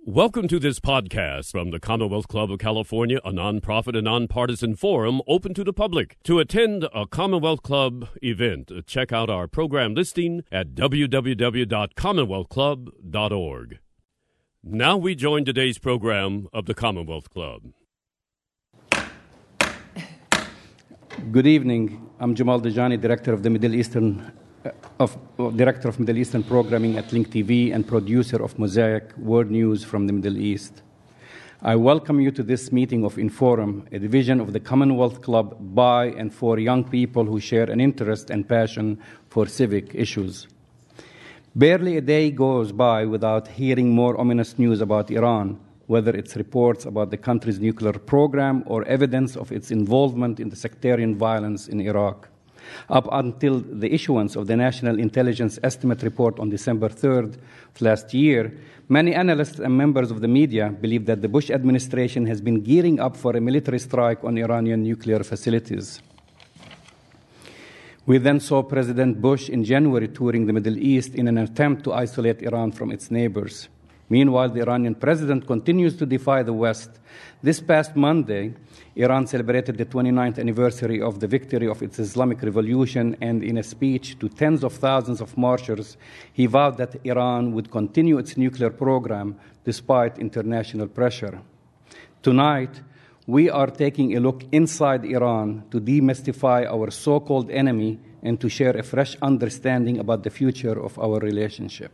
Welcome to this podcast from the Commonwealth Club of California, a nonprofit and nonpartisan forum open to the public. To attend a Commonwealth Club event, check out our program listing at www.commonwealthclub.org. Now we join today's program of the Commonwealth Club. Good evening. I'm Jamal Dajani, Director of Middle Eastern Programming at Link TV and producer of Mosaic World News from the Middle East. I welcome you to this meeting of Inforum, a division of the Commonwealth Club by and for young people who share an interest and passion for civic issues. Barely a day goes by without hearing more ominous news about Iran, whether it's reports about the country's nuclear program or evidence of its involvement in the sectarian violence in Iraq. Up until the issuance of the National Intelligence Estimate Report on December 3rd of last year, many analysts and members of the media believe that the Bush administration has been gearing up for a military strike on Iranian nuclear facilities. We then saw President Bush in January touring the Middle East in an attempt to isolate Iran from its neighbors. Meanwhile, the Iranian president continues to defy the West. This past Monday, Iran celebrated the 29th anniversary of the victory of its Islamic Revolution, and in a speech to tens of thousands of marchers, he vowed that Iran would continue its nuclear program despite international pressure. Tonight, we are taking a look inside Iran to demystify our so-called enemy and to share a fresh understanding about the future of our relationship.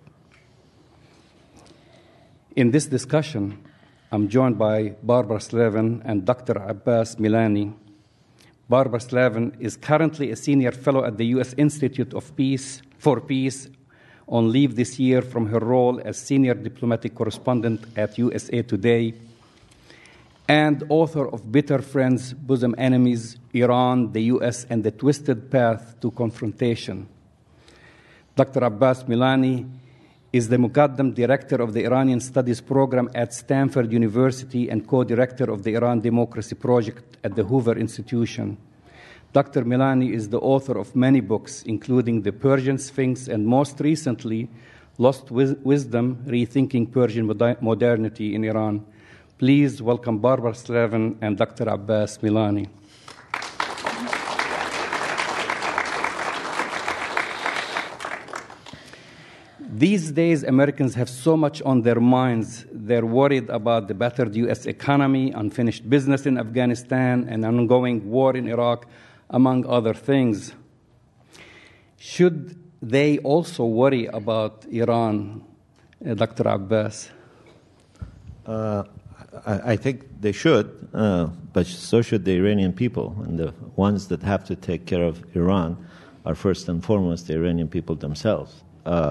In this discussion, I'm joined by Barbara Slavin and Dr. Abbas Milani. Barbara Slavin is currently a senior fellow at the U.S. Institute for Peace on leave this year from her role as senior diplomatic correspondent at USA Today, and author of Bitter Friends, Bosom Enemies, Iran, the U.S., and the Twisted Path to Confrontation. Dr. Abbas Milani is the Muqaddam Director of the Iranian Studies Program at Stanford University and co-director of the Iran Democracy Project at the Hoover Institution. Dr. Milani is the author of many books, including The Persian Sphinx and most recently, Lost Wisdom, Rethinking Persian Modernity in Iran. Please welcome Barbara Slavin and Dr. Abbas Milani. These days, Americans have so much on their minds. They're worried about the battered U.S. economy, unfinished business in Afghanistan, and an ongoing war in Iraq, among other things. Should they also worry about Iran, Dr. Abbas? I think they should, but so should the Iranian people. And the ones that have to take care of Iran are first and foremost the Iranian people themselves.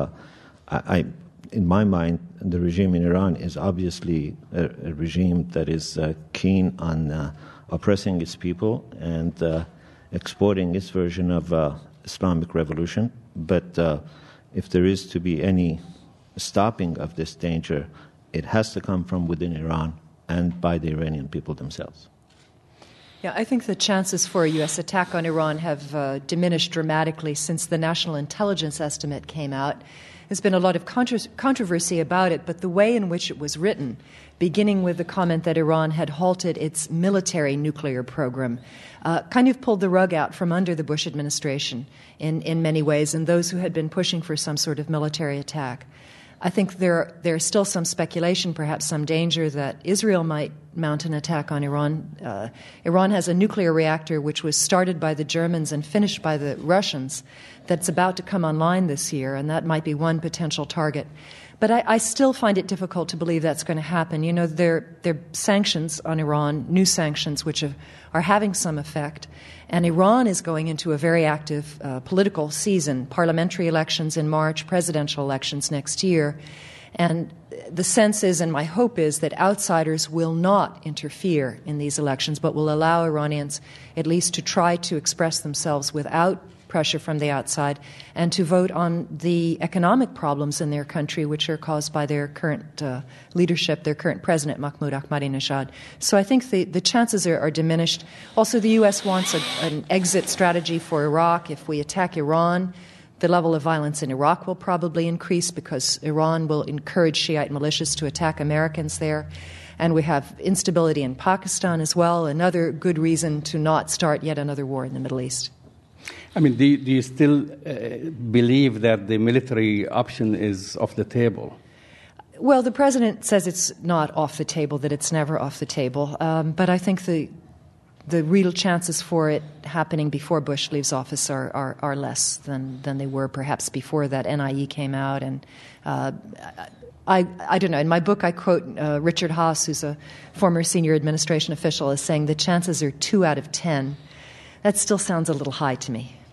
In my mind, the regime in Iran is obviously a regime that is keen on oppressing its people and exporting its version of Islamic revolution. But if there is to be any stopping of this danger, it has to come from within Iran and by the Iranian people themselves. Yeah, I think the chances for a U.S. attack on Iran have diminished dramatically since the National Intelligence Estimate came out. There's been a lot of controversy about it, but the way in which it was written, beginning with the comment that Iran had halted its military nuclear program, kind of pulled the rug out from under the Bush administration in many ways, and those who had been pushing for some sort of military attack. I think there's still some speculation, perhaps some danger, that Israel might mount an attack on Iran. Iran has a nuclear reactor which was started by the Germans and finished by the Russians that's about to come online this year, and that might be one potential target. But I still find it difficult to believe that's going to happen. You know, there are sanctions on Iran, new sanctions, which are having some effect. And Iran is going into a very active political season, parliamentary elections in March, presidential elections next year. And the sense is, and my hope is, that outsiders will not interfere in these elections, but will allow Iranians at least to try to express themselves without pressure from the outside, and to vote on the economic problems in their country, which are caused by their current leadership, their current president, Mahmoud Ahmadinejad. So I think the chances are diminished. Also, the U.S. wants an exit strategy for Iraq. If we attack Iran, The level of violence in Iraq will probably increase because Iran will encourage Shiite militias to attack Americans there. And we have instability in Pakistan as well, another good reason to not start yet another war in the Middle East. I mean, do you still believe that the military option is off the table? Well, the president says it's not off the table, that it's never off the table. But I think the real chances for it happening before Bush leaves office are less than they were perhaps before that NIE came out. And I don't know. In my book, I quote Richard Haas, who's a former senior administration official, as saying the chances are 2 out of 10. That still sounds a little high to me.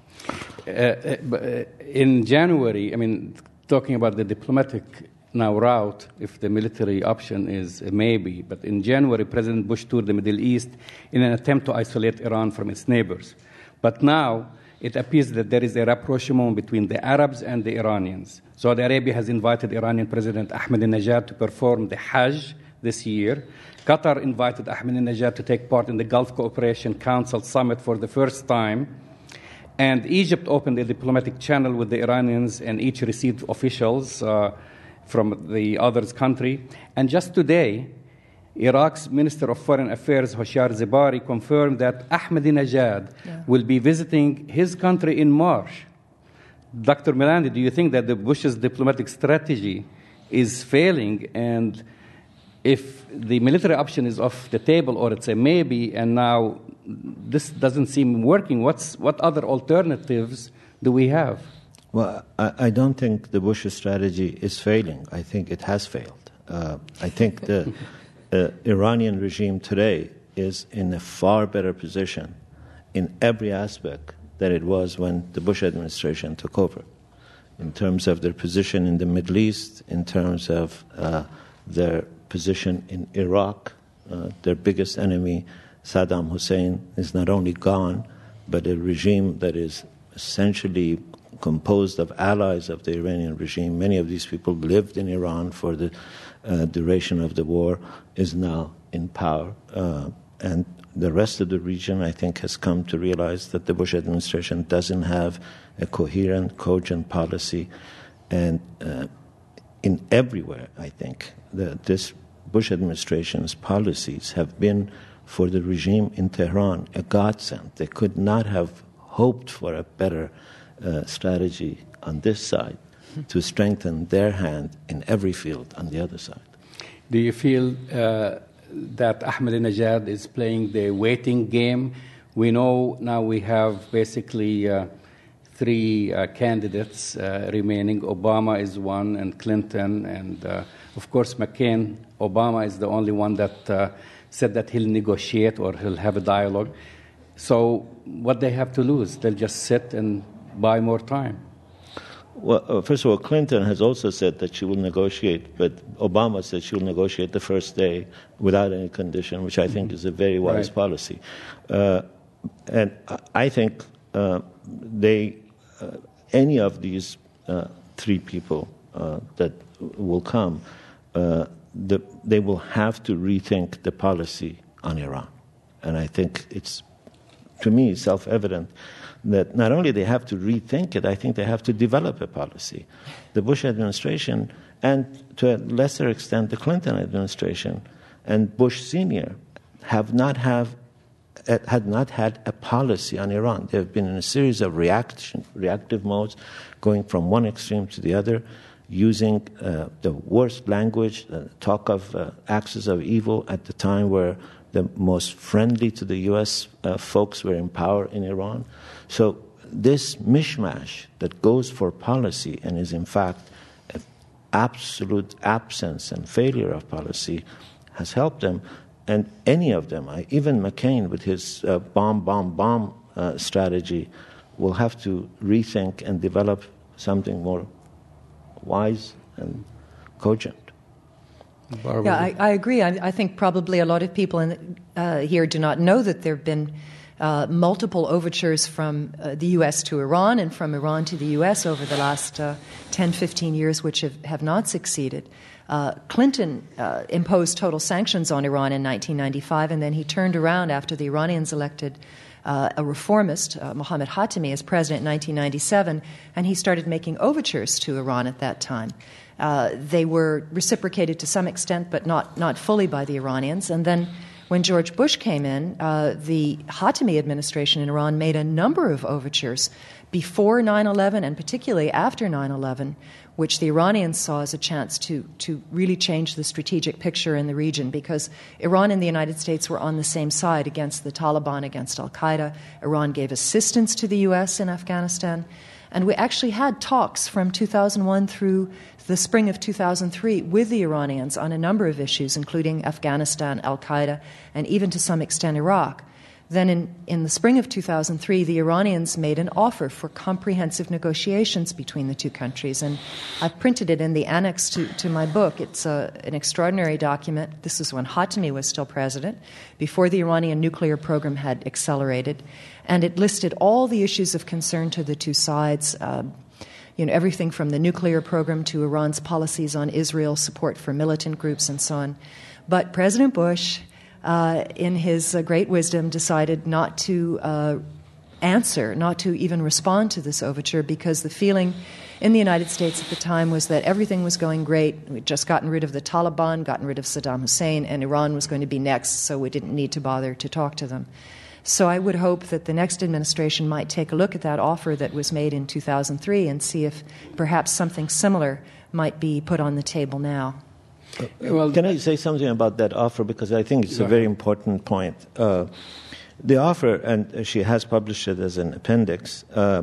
In January, I mean, talking about the diplomatic route, if the military option is a maybe, but in January, President Bush toured the Middle East in an attempt to isolate Iran from its neighbors. But now it appears that there is a rapprochement between the Arabs and the Iranians. Saudi Arabia has invited Iranian President Ahmadinejad to perform the Hajj this year. Qatar invited Ahmadinejad to take part in the Gulf Cooperation Council summit for the first time. And Egypt opened a diplomatic channel with the Iranians, and each received officials from the other's country. And just today, Iraq's Minister of Foreign Affairs, Hoshyar Zebari, confirmed that Ahmadinejad will be visiting his country in March. Dr. Milani, do you think that the Bush's diplomatic strategy is failing? And if the military option is off the table, or it's a maybe, and now this doesn't seem working, what other alternatives do we have? Well, I don't think the Bush strategy is failing. I think it has failed. I think the Iranian regime today is in a far better position in every aspect than it was when the Bush administration took over, in terms of their position in the Middle East, in terms of their position in Iraq. Their biggest enemy, Saddam Hussein, is not only gone, but a regime that is essentially composed of allies of the Iranian regime. Many of these people lived in Iran for the duration of the war, is now in power. And the rest of the region, I think, has come to realize that the Bush administration doesn't have a coherent, cogent policy. And in everywhere, I think, this Bush administration's policies have been, for the regime in Tehran, a godsend. They could not have hoped for a better strategy on this side to strengthen their hand in every field on the other side. Do you feel that Ahmadinejad is playing the waiting game? We know now we have basically 3 candidates remaining. Obama is one, and Clinton, and of course McCain. Obama is the only one that said that he'll negotiate or he'll have a dialogue. So what they have to lose? They'll just sit and buy more time. Well, first of all, Clinton has also said that she will negotiate, but Obama said she will negotiate the first day without any condition, which I think is a very wise policy. And I think any of these 3 people that will come, they will have to rethink the policy on Iran. And I think it's, to me, self-evident that not only they have to rethink it, I think they have to develop a policy. The Bush administration, and to a lesser extent the Clinton administration and Bush Sr., had not had a policy on Iran. They have been in a series of reactive modes, going from one extreme to the other, using the worst language, talk of axis of evil at the time where the most friendly to the U.S. Folks were in power in Iran. So this mishmash that goes for policy and is in fact an absolute absence and failure of policy has helped them. And any of them, even McCain with his bomb strategy, will have to rethink and develop something more wise and cogent. Yeah, I agree. I think probably a lot of people here do not know that there have been multiple overtures from the U.S. to Iran and from Iran to the U.S. over the last 10, 15 years, which have not succeeded. Clinton imposed total sanctions on Iran in 1995, and then he turned around after the Iranians elected a reformist, Mohammed Khatami, as president in 1997, and he started making overtures to Iran at that time. They were reciprocated to some extent, but not fully by the Iranians. And then when George Bush came in, the Khatami administration in Iran made a number of overtures before 9/11 and particularly after 9/11, which the Iranians saw as a chance to really change the strategic picture in the region, because Iran and the United States were on the same side against the Taliban, against al-Qaeda. Iran gave assistance to the U.S. in Afghanistan. And we actually had talks from 2001 through the spring of 2003 with the Iranians on a number of issues, including Afghanistan, al-Qaeda, and even to some extent Iraq. Then in the spring of 2003, the Iranians made an offer for comprehensive negotiations between the two countries. And I've printed it in the annex to my book. It's an extraordinary document. This is when Khatami was still president, before the Iranian nuclear program had accelerated. And it listed all the issues of concern to the two sides, everything from the nuclear program to Iran's policies on Israel, support for militant groups, and so on. But President Bush, in his great wisdom, decided not to answer, not to even respond to this overture, because the feeling in the United States at the time was that everything was going great. We'd just gotten rid of the Taliban, gotten rid of Saddam Hussein, and Iran was going to be next, so we didn't need to bother to talk to them. So I would hope that the next administration might take a look at that offer that was made in 2003 and see if perhaps something similar might be put on the table now. Well, can I say something about that offer? Because I think it's a very important point. The offer, and she has published it as an appendix, I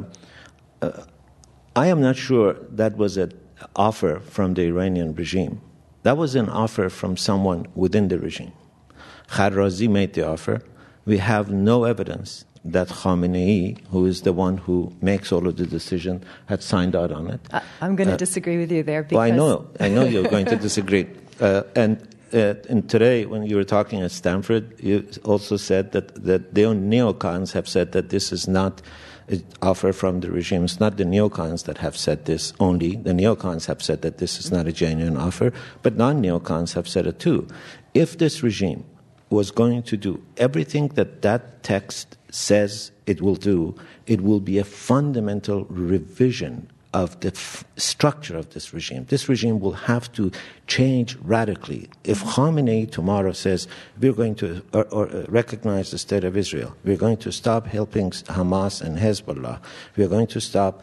am not sure that was an offer from the Iranian regime. That was an offer from someone within the regime. Kharrazi made the offer. We have no evidence that Khamenei, who is the one who makes all of the decision, had signed out on it. I'm going to disagree with you there. Because Well, I know you're going to disagree. And today, when you were talking at Stanford, you also said that the neocons have said that this is not an offer from the regime. It's not the neocons that have said this only. The neocons have said that this is not a genuine offer, but non-neocons have said it too. If this regime was going to do everything that text says it will do, it will be a fundamental revision of the structure of this regime. This regime will have to change radically. If Khamenei tomorrow says, we're going to recognize the State of Israel, we're going to stop helping Hamas and Hezbollah, we're going to stop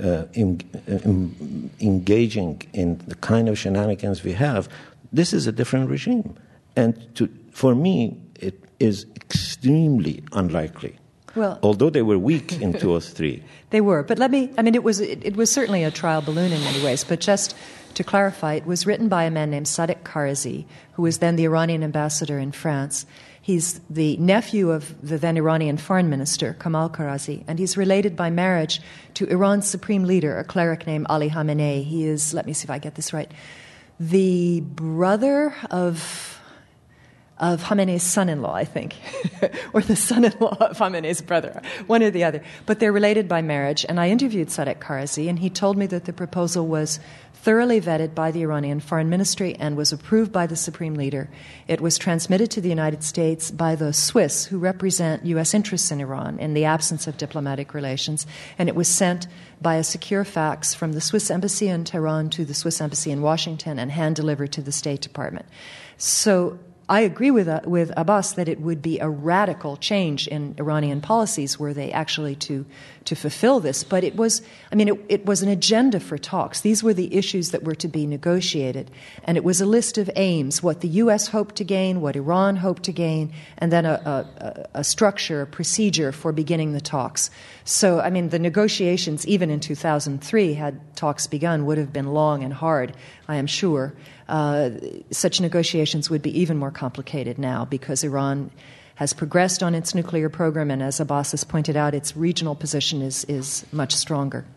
engaging in the kind of shenanigans we have, this is a different regime. And for me, it is extremely unlikely. Well, although they were weak in 2003. They were. But it was certainly a trial balloon in many ways. But just to clarify, it was written by a man named Sadek Karazi, who was then the Iranian ambassador in France. He's the nephew of the then Iranian foreign minister, Kamal Karazi, and he's related by marriage to Iran's supreme leader, a cleric named Ali Khamenei. He is, let me see if I get this right, the brother of Khamenei's son-in-law, I think, or the son-in-law of Khamenei's brother, one or the other. But they're related by marriage, and I interviewed Sadek Karazi, and he told me that the proposal was thoroughly vetted by the Iranian Foreign Ministry and was approved by the Supreme Leader. It was transmitted to the United States by the Swiss, who represent U.S. interests in Iran in the absence of diplomatic relations, and it was sent by a secure fax from the Swiss Embassy in Tehran to the Swiss Embassy in Washington and hand-delivered to the State Department. So I agree with Abbas that it would be a radical change in Iranian policies were they actually to fulfill this. But it was an agenda for talks. These were the issues that were to be negotiated. And it was a list of aims, what the U.S. hoped to gain, what Iran hoped to gain, and then a structure, a procedure for beginning the talks. So, the negotiations, even in 2003, had talks begun, would have been long and hard, I am sure. Such negotiations would be even more complicated now because Iran has progressed on its nuclear program, and as Abbas has pointed out, its regional position is much stronger.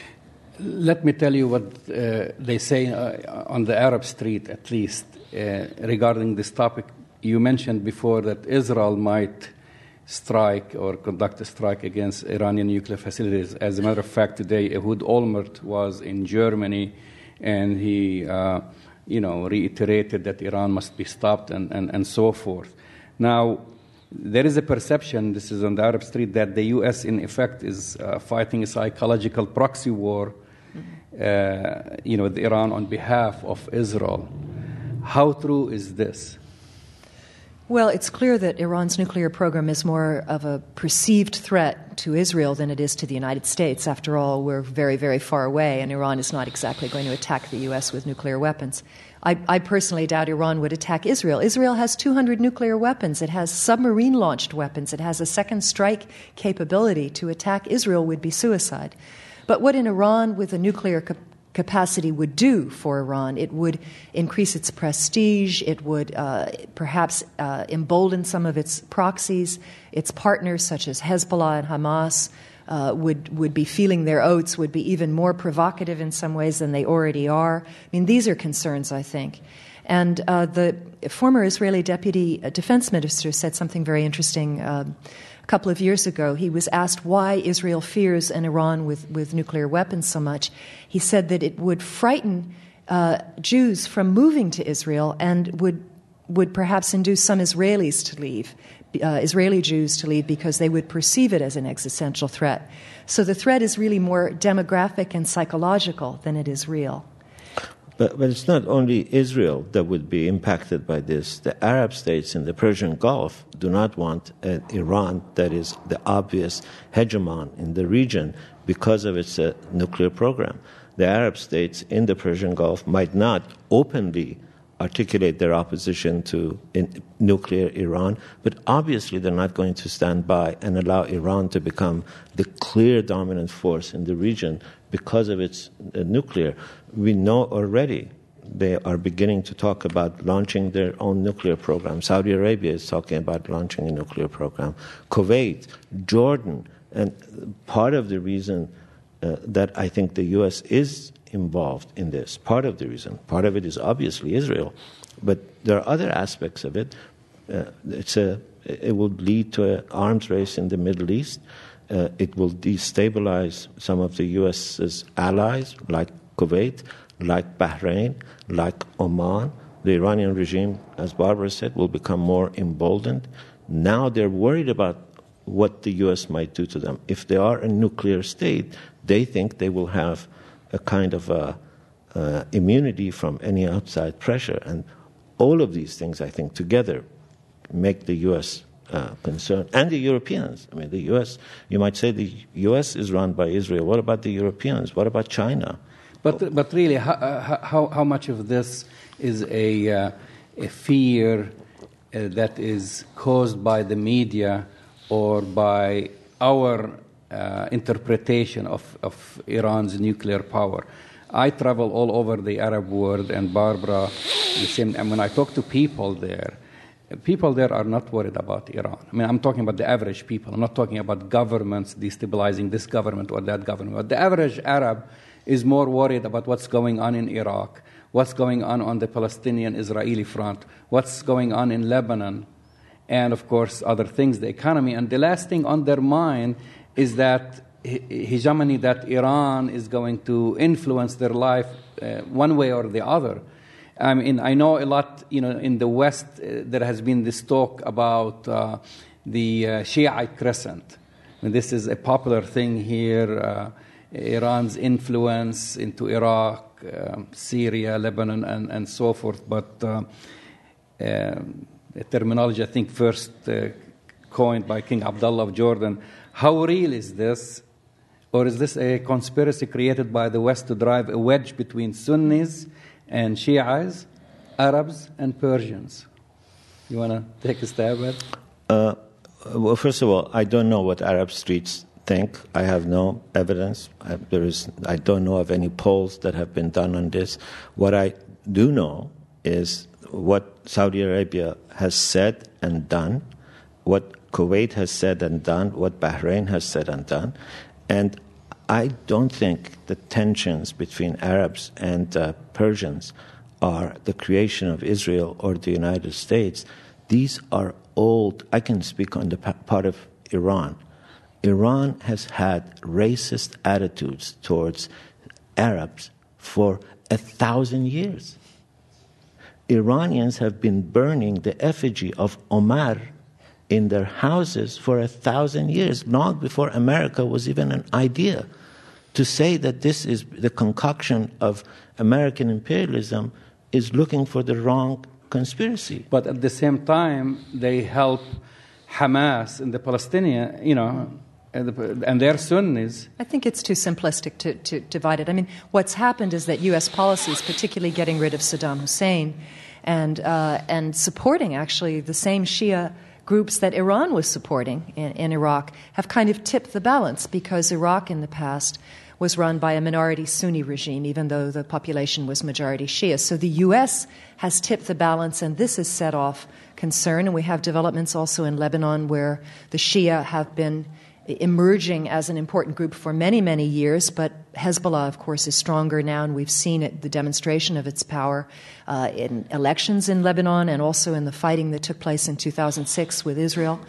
Let me tell you what they say on the Arab street, at least, regarding this topic. You mentioned before that Israel might strike or conduct a strike against Iranian nuclear facilities. As a matter of fact, today Ehud Olmert was in Germany, and he reiterated that Iran must be stopped and so forth. Now, there is a perception, this is on the Arab street, that the U.S. in effect is fighting a psychological proxy war, with Iran on behalf of Israel. How true is this? Well, it's clear that Iran's nuclear program is more of a perceived threat to Israel than it is to the United States. After all, we're very, very far away, and Iran is not exactly going to attack the U.S. with nuclear weapons. I personally doubt Iran would attack Israel. Israel has 200 nuclear weapons. It has submarine-launched weapons. It has a second strike capability. To attack Israel would be suicide. But what in Iran with a nuclear capacity would do for Iran, it would increase its prestige, it would perhaps embolden some of its proxies, its partners such as Hezbollah and Hamas would be feeling their oats, would be even more provocative in some ways than they already are. I mean, these are concerns, I think. And the former Israeli deputy defense minister said something very interesting a couple of years ago. He was asked why Israel fears an Iran with nuclear weapons so much. He said that it would frighten Jews from moving to Israel and would perhaps induce some Israelis to leave, Israeli Jews to leave, because they would perceive it as an existential threat. So the threat is really more demographic and psychological than it is real. But it's not only Israel that would be impacted by this. The Arab states in the Persian Gulf do not want an Iran that is the obvious hegemon in the region because of its nuclear program. The Arab states in the Persian Gulf might not openly articulate their opposition to nuclear Iran, but obviously they're not going to stand by and allow Iran to become the clear dominant force in the region because of its nuclear. We know already they are beginning to talk about launching their own nuclear program. Saudi Arabia is talking about launching a nuclear program. Kuwait, Jordan, and part of the reason that I think the U.S. is involved in this, part of the reason, part of it is obviously Israel, but there are other aspects of it. It will lead to an arms race in the Middle East. It will destabilize some of the U.S.'s allies, like Kuwait, like Bahrain, like Oman. The Iranian regime, as Barbara said, will become more emboldened. Now they're worried about what the U.S. might do to them. If they are a nuclear state, they think they will have a kind of immunity from any outside pressure. And all of these things, I think, together make the U.S. Concerned. And the Europeans. I mean, the U.S., you might say the U.S. is run by Israel. What about the Europeans? What about China? But really, how much of this is a fear that is caused by the media or by our interpretation of Iran's nuclear power? I travel all over the Arab world, and Barbara, the same. And when I talk to people there are not worried about Iran. I mean, I'm talking about the average people. I'm not talking about governments destabilizing this government or that government. But the average Arab is more worried about what's going on in Iraq, what's going on the Palestinian-Israeli front, what's going on in Lebanon, and, of course, other things, the economy. And the last thing on their mind is that hegemony, that Iran is going to influence their life one way or the other. I mean, I know a lot, in the West, there has been this talk about the Shiite crescent. And this is a popular thing here, Iran's influence into Iraq, Syria, Lebanon, and so forth. But a terminology, I think, first coined by King Abdullah of Jordan. How real is this? Or is this a conspiracy created by the West to drive a wedge between Sunnis and Shiites, Arabs and Persians? You want to take a stab at it? Well, first of all, I don't know what Arab streets think. I have no evidence. I don't know of any polls that have been done on this. What I do know is what Saudi Arabia has said and done, what Kuwait has said and done, what Bahrain has said and done. And I don't think the tensions between Arabs and Persians are the creation of Israel or the United States. These are old. I can speak on the part of Iran. Iran has had racist attitudes towards Arabs for 1,000 years. Iranians have been burning the effigy of Omar in their houses for 1,000 years, long before America was even an idea. To say that this is the concoction of American imperialism is looking for the wrong conspiracy. But at the same time, they help Hamas and the Palestinian, and their Sunnis. I think it's too simplistic to divide it. I mean, what's happened is that U.S. policies, particularly getting rid of Saddam Hussein and supporting actually the same Shia groups that Iran was supporting in Iraq, have kind of tipped the balance, because Iraq in the past was run by a minority Sunni regime, even though the population was majority Shia. So the U.S. has tipped the balance, and this has set off concern. And we have developments also in Lebanon, where the Shia have been emerging as an important group for many, many years, but Hezbollah, of course, is stronger now, and we've seen the demonstration of its power in elections in Lebanon and also in the fighting that took place in 2006 with Israel.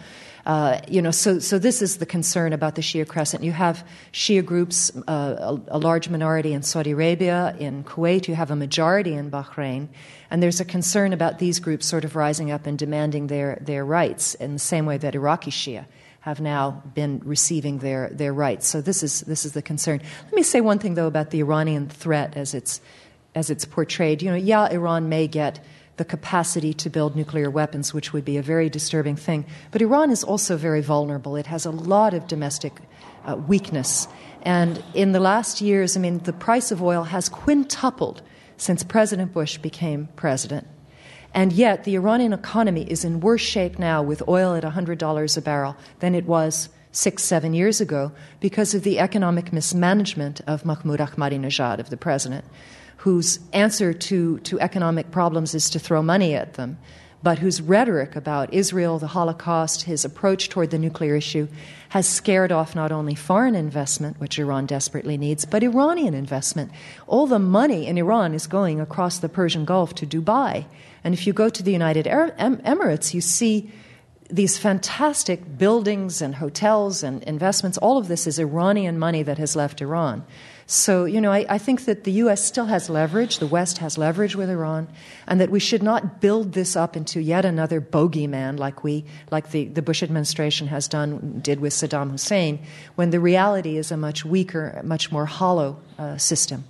So this is the concern about the Shia Crescent. You have Shia groups, a large minority in Saudi Arabia, in Kuwait. You have a majority in Bahrain. And there's a concern about these groups sort of rising up and demanding their rights in the same way that Iraqi Shia have now been receiving their rights. So this is the concern. Let me say one thing, though, about the Iranian threat as it's portrayed. Iran may get the capacity to build nuclear weapons, which would be a very disturbing thing. But Iran is also very vulnerable. It has a lot of domestic weakness. And in the last years, the price of oil has quintupled since President Bush became president. And yet the Iranian economy is in worse shape now with oil at $100 a barrel than it was 6-7 years ago, because of the economic mismanagement of Mahmoud Ahmadinejad, of the president, whose answer to economic problems is to throw money at them, but whose rhetoric about Israel, the Holocaust, his approach toward the nuclear issue has scared off not only foreign investment, which Iran desperately needs, but Iranian investment. All the money in Iran is going across the Persian Gulf to Dubai. And if you go to the United Arab Emirates, you see these fantastic buildings and hotels and investments. All of this is Iranian money that has left Iran. So, I think that the U.S. still has leverage, the West has leverage with Iran, and that we should not build this up into yet another bogeyman like the Bush administration did with Saddam Hussein, when the reality is a much weaker, much more hollow system.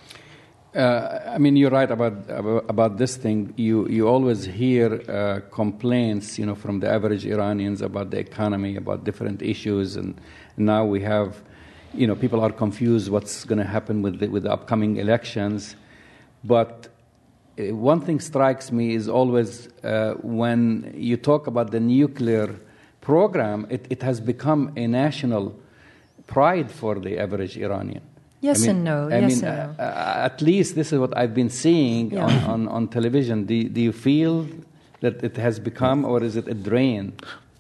You're right about this thing. You always hear complaints, from the average Iranians about the economy, about different issues, and now we have, people are confused what's going to happen with the upcoming elections. But one thing strikes me is always when you talk about the nuclear program, it has become a national pride for the average Iranian. Yes and no. At least this is what I've been seeing on television. Do you feel that it has become, or is it a drain?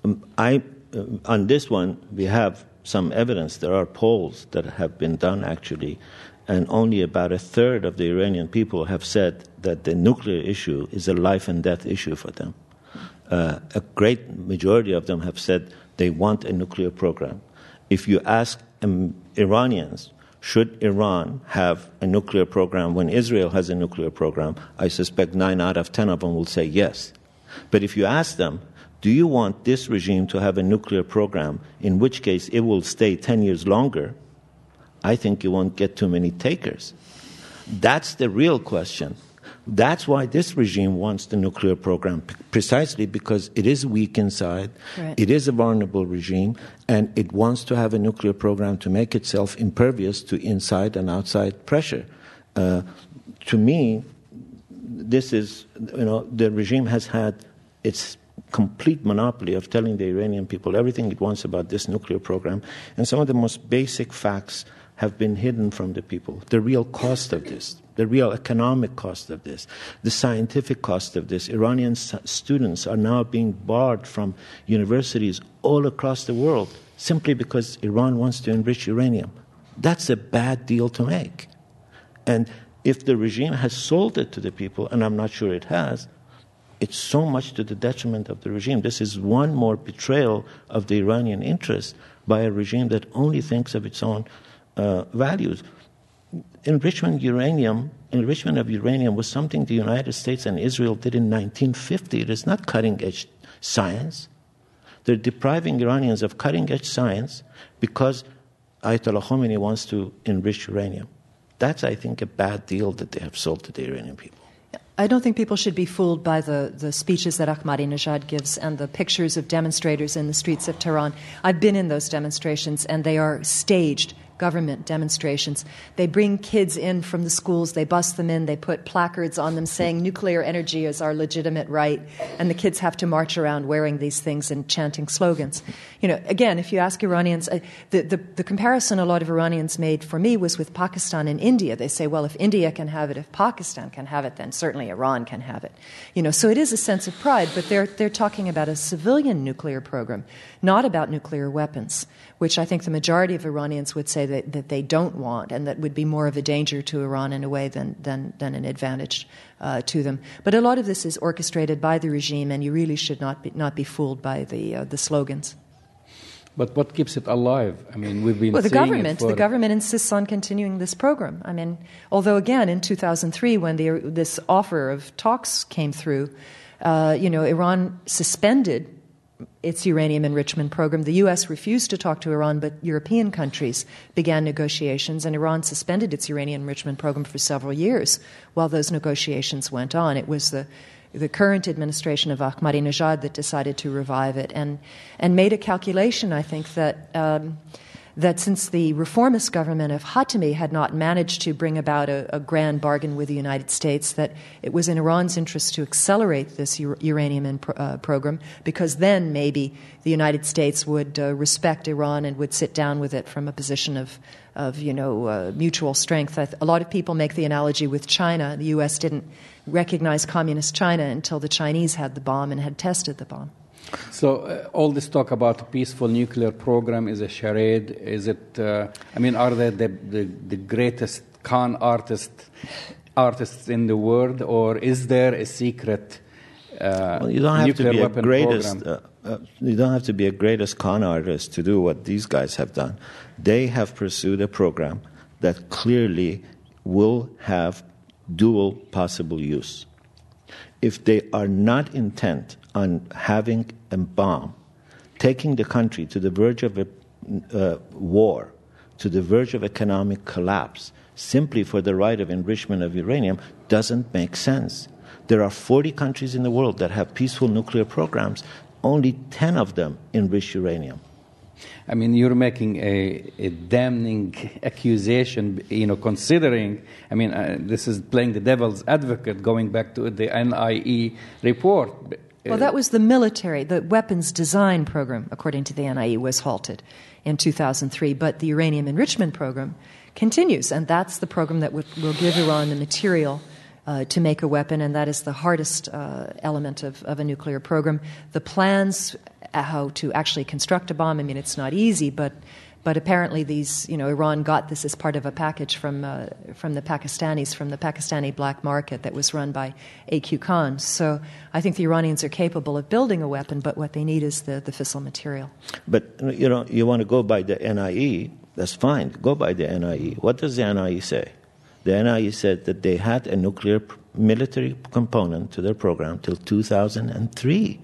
On this one, we have some evidence. There are polls that have been done, actually, and only about a third of the Iranian people have said that the nuclear issue is a life and death issue for them. A great majority of them have said they want a nuclear program. If you ask Iranians, should Iran have a nuclear program when Israel has a nuclear program, I suspect 9 out of 10 of them will say yes. But if you ask them, do you want this regime to have a nuclear program, in which case it will stay 10 years longer, I think you won't get too many takers. That's the real question. That's why this regime wants the nuclear program, precisely because it is weak inside, right. It is a vulnerable regime, and it wants to have a nuclear program to make itself impervious to inside and outside pressure. To me, this is, the regime has had its complete monopoly of telling the Iranian people everything it wants about this nuclear program, and some of the most basic facts have been hidden from the people. The real cost of this, the real economic cost of this, the scientific cost of this. Iranian students are now being barred from universities all across the world simply because Iran wants to enrich uranium. That's a bad deal to make. And if the regime has sold it to the people, and I'm not sure it has, it's so much to the detriment of the regime. This is one more betrayal of the Iranian interest by a regime that only thinks of its own values. Enrichment of uranium was something the United States and Israel did in 1950. It is not cutting-edge science. They're depriving Iranians of cutting-edge science because Ayatollah Khomeini wants to enrich uranium. That's, I think, a bad deal that they have sold to the Iranian people. I don't think people should be fooled by the speeches that Ahmadinejad gives and the pictures of demonstrators in the streets of Tehran. I've been in those demonstrations, and they are staged government demonstrations. They bring kids in from the schools, they bus them in, they put placards on them saying nuclear energy is our legitimate right, and the kids have to march around wearing these things and chanting slogans. Again, if you ask Iranians, the comparison a lot of Iranians made for me was with Pakistan and India. They say, well, if India can have it, if Pakistan can have it, then certainly Iran can have it. So it is a sense of pride, but they're talking about a civilian nuclear program, not about nuclear weapons, which I think the majority of Iranians would say that they don't want, and that would be more of a danger to Iran in a way than an advantage to them. But a lot of this is orchestrated by the regime, and you really should not be fooled by the slogans. But what keeps it alive? I mean, we've been the government insists on continuing this program. I mean, although again in 2003, when this offer of talks came through, Iran suspended its uranium enrichment program. The U.S. refused to talk to Iran, but European countries began negotiations, and Iran suspended its uranium enrichment program for several years while those negotiations went on. It was the current administration of Ahmadinejad that decided to revive it and made a calculation, I think, that since the reformist government of Khatami had not managed to bring about a grand bargain with the United States, that it was in Iran's interest to accelerate this uranium program, because then maybe the United States would respect Iran and would sit down with it from a position of mutual strength. A lot of people make the analogy with China. The U.S. didn't recognize communist China until the Chinese had the bomb and had tested the bomb. So all this talk about a peaceful nuclear program is a charade. Is it? Are they the greatest con artists in the world, or is there a secret you don't have nuclear to be weapon a greatest, program? You don't have to be a greatest con artist to do what these guys have done. They have pursued a program that clearly will have dual possible use. If they are not intent on having a bomb, taking the country to the verge of a war, to the verge of economic collapse, simply for the right of enrichment of uranium, doesn't make sense. There are 40 countries in the world that have peaceful nuclear programs. Only 10 of them enrich uranium. I mean, you're making a damning accusation, considering, this is playing the devil's advocate, going back to the NIE report. Well, that was the weapons design program, according to the NIE, was halted in 2003, but the uranium enrichment program continues, and that's the program that will give Iran the material to make a weapon, and that is the hardest element of a nuclear program. The plans how to actually construct a bomb, it's not easy, but apparently Iran got this as part of a package from the Pakistanis, from the Pakistani black market that was run by A.Q. Khan. So I think the Iranians are capable of building a weapon, but what they need is the fissile material. But, you want to go by the NIE, that's fine. Go by the NIE. What does the NIE say? The NIE said that they had a nuclear military component to their program till 2003.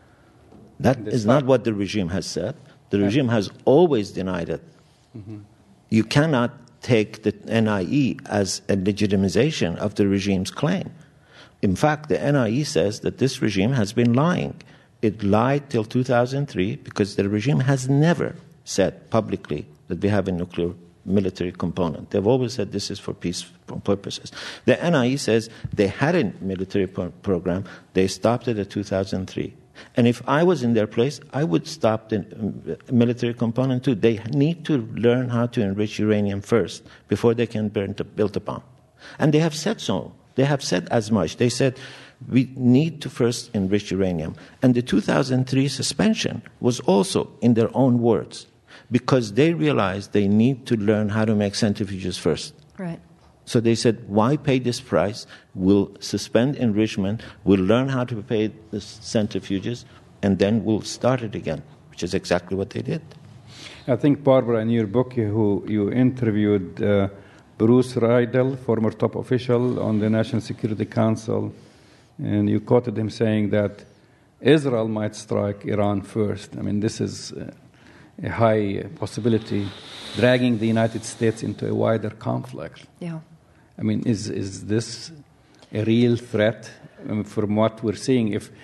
That is not what the regime has said. The regime has always denied it. Mm-hmm. You cannot take the NIE as a legitimization of the regime's claim. In fact, the NIE says that this regime has been lying. It lied till 2003 because the regime has never said publicly that we have a nuclear military component. They've always said this is for peace purposes. The NIE says they had a military program. They stopped it at 2003. And if I was in their place, I would stop the military component too. They need to learn how to enrich uranium first before they can build a bomb. And they have said so. They have said as much. They said, we need to first enrich uranium. And the 2003 suspension was also in their own words, because they realized they need to learn how to make centrifuges first. Right. So they said, why pay this price? We'll suspend enrichment, we'll learn how to pay the centrifuges, and then we'll start it again, which is exactly what they did. I think, Barbara, in your book, you interviewed Bruce Riedel, former top official on the National Security Council, and you quoted him saying that Israel might strike Iran first. I mean, this is a high possibility, dragging the United States into a wider conflict. Yeah. I mean, is this a real threat? I mean, from what we're seeing, if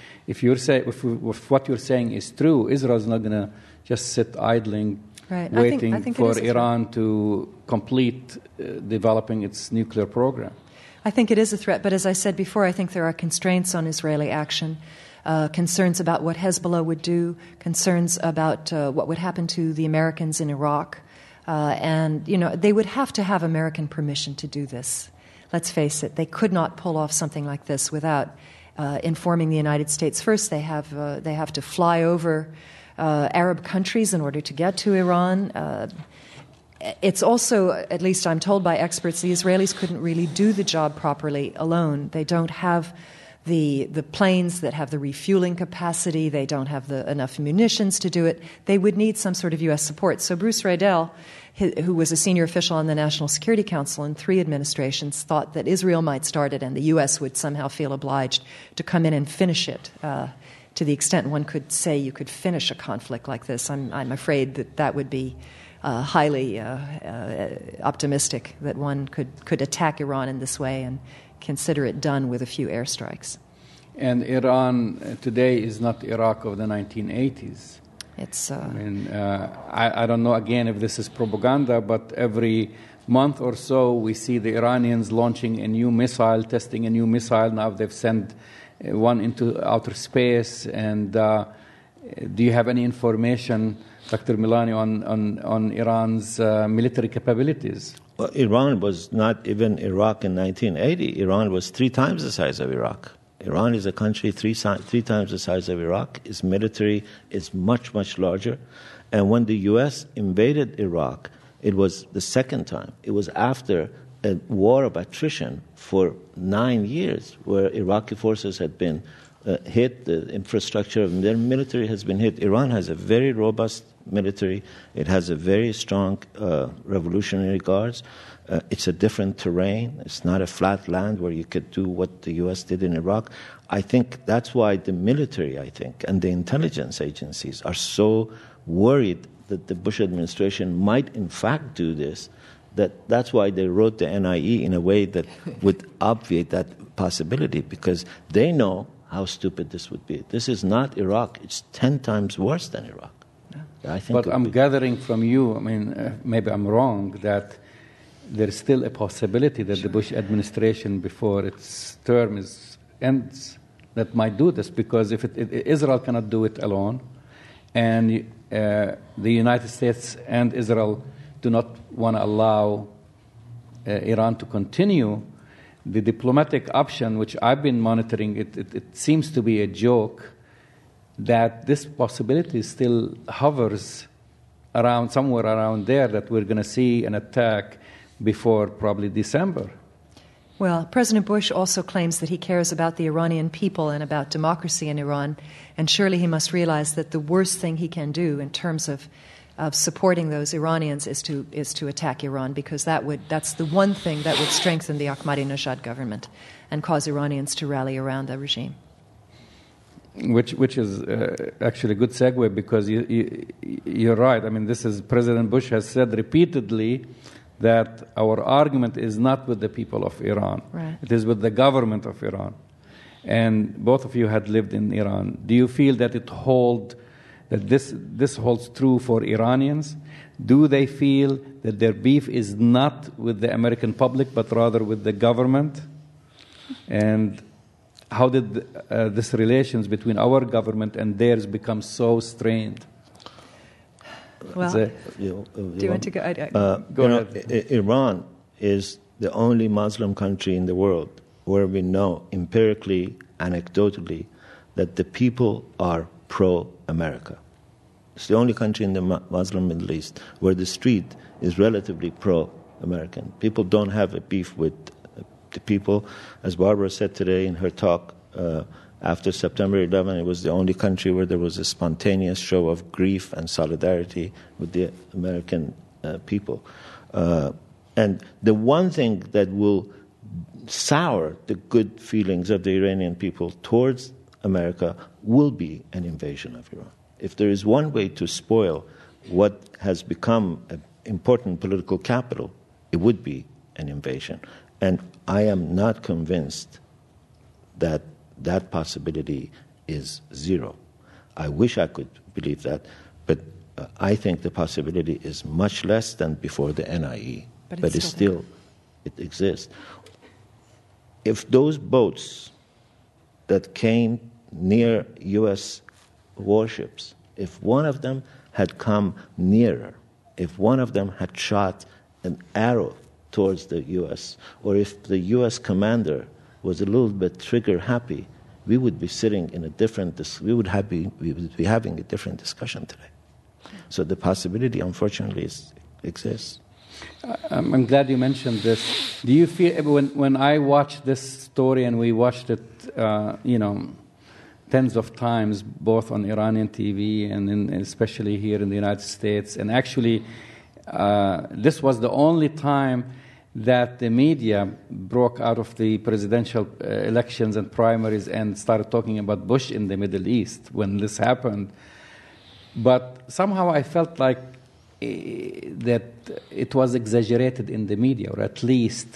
what you're saying is true, Israel's not going to just sit idling, right. waiting I think for Iran to complete developing its nuclear program. I think it is a threat, but as I said before, I think there are constraints on Israeli action, concerns about what Hezbollah would do, concerns about what would happen to the Americans in Iraq. And, they would have to have American permission to do this. Let's face it, they could not pull off something like this without informing the United States. First, they have to fly over Arab countries in order to get to Iran. It's also, at least I'm told by experts, the Israelis couldn't really do the job properly alone. They don't have the planes that have the refueling capacity. They don't have enough munitions to do it. They would need some sort of U.S. support. So Bruce Riedel, who was a senior official on the National Security Council in 3 administrations, thought that Israel might start it and the U.S. would somehow feel obliged to come in and finish it. To the extent one could say you could finish a conflict like this, I'm afraid that would be highly optimistic that one could attack Iran in this way and consider it done with a few airstrikes. And Iran today is not Iraq of the 1980s. It's. I don't know again if this is propaganda, but every month or so we see the Iranians launching a new missile, testing a new missile. Now they've sent one into outer space. And do you have any information, Dr. Milani, on Iran's military capabilities? Well, Iran was not even Iraq in 1980. Iran was 3 times the size of Iraq. Iran is a country three times the size of Iraq. Its military is much, much larger. And when the U.S. invaded Iraq, it was the second time. It was after a war of attrition for 9 years, where Iraqi forces had been hit, the infrastructure of their military has been hit. Iran has a very robust military. It has a very strong revolutionary guards. It's a different terrain. It's not a flat land where you could do what the U.S. did in Iraq. I think that's why the military, and the intelligence agencies are so worried that the Bush administration might in fact do this, that's why they wrote the NIE in a way that would obviate that possibility, because they know how stupid this would be. This is not Iraq. It's 10 times worse than Iraq. I think. But I'm gathering from you, maybe I'm wrong, that there's still a possibility that the Bush administration, before its term ends, that might do this, because if Israel cannot do it alone, and the United States and Israel do not want to allow Iran to continue, the diplomatic option, which I've been monitoring, it seems to be a joke, that this possibility still hovers around, somewhere around there, that we're going to see an attack before probably December. Well, President Bush also claims that he cares about the Iranian people and about democracy in Iran, and surely he must realize that the worst thing he can do in terms of supporting those Iranians is to attack Iran, because that's the one thing that would strengthen the Ahmadinejad government and cause Iranians to rally around the regime. Which is actually a good segue, because you're right. This is President Bush has said repeatedly that our argument is not with the people of Iran. Right. It is with the government of Iran. And both of you had lived in Iran. Do you feel that this holds true for Iranians? Do they feel that their beef is not with the American public, but rather with the government? And how did this relations between our government and theirs become so strained? Well, do you want to go? Go ahead. Iran is the only Muslim country in the world where we know empirically, anecdotally, that the people are pro-America. It's the only country in the Muslim Middle East where the street is relatively pro-American. People don't have a beef with the people. As Barbara said today in her talk, after September 11, it was the only country where there was a spontaneous show of grief and solidarity with the American people. And the one thing that will sour the good feelings of the Iranian people towards America will be an invasion of Iran. If there is one way to spoil what has become an important political capital, it would be an invasion. And I am not convinced that that possibility is zero. I wish I could believe that, but I think the possibility is much less than before the NIE. But it's still it exists. If those boats that came near U.S. warships, if one of them had come nearer, if one of them had shot an arrow towards the U.S., or if the U.S. commander was a little bit trigger happy, we would be sitting in a different. We would be having a different discussion today. So the possibility, unfortunately, exists. I'm glad you mentioned this. Do you feel when I watched this story, and we watched it, tens of times, both on Iranian TV and especially here in the United States, and actually, this was the only time that the media broke out of the presidential elections and primaries and started talking about Bush in the Middle East when this happened. But somehow I felt like that it was exaggerated in the media, or at least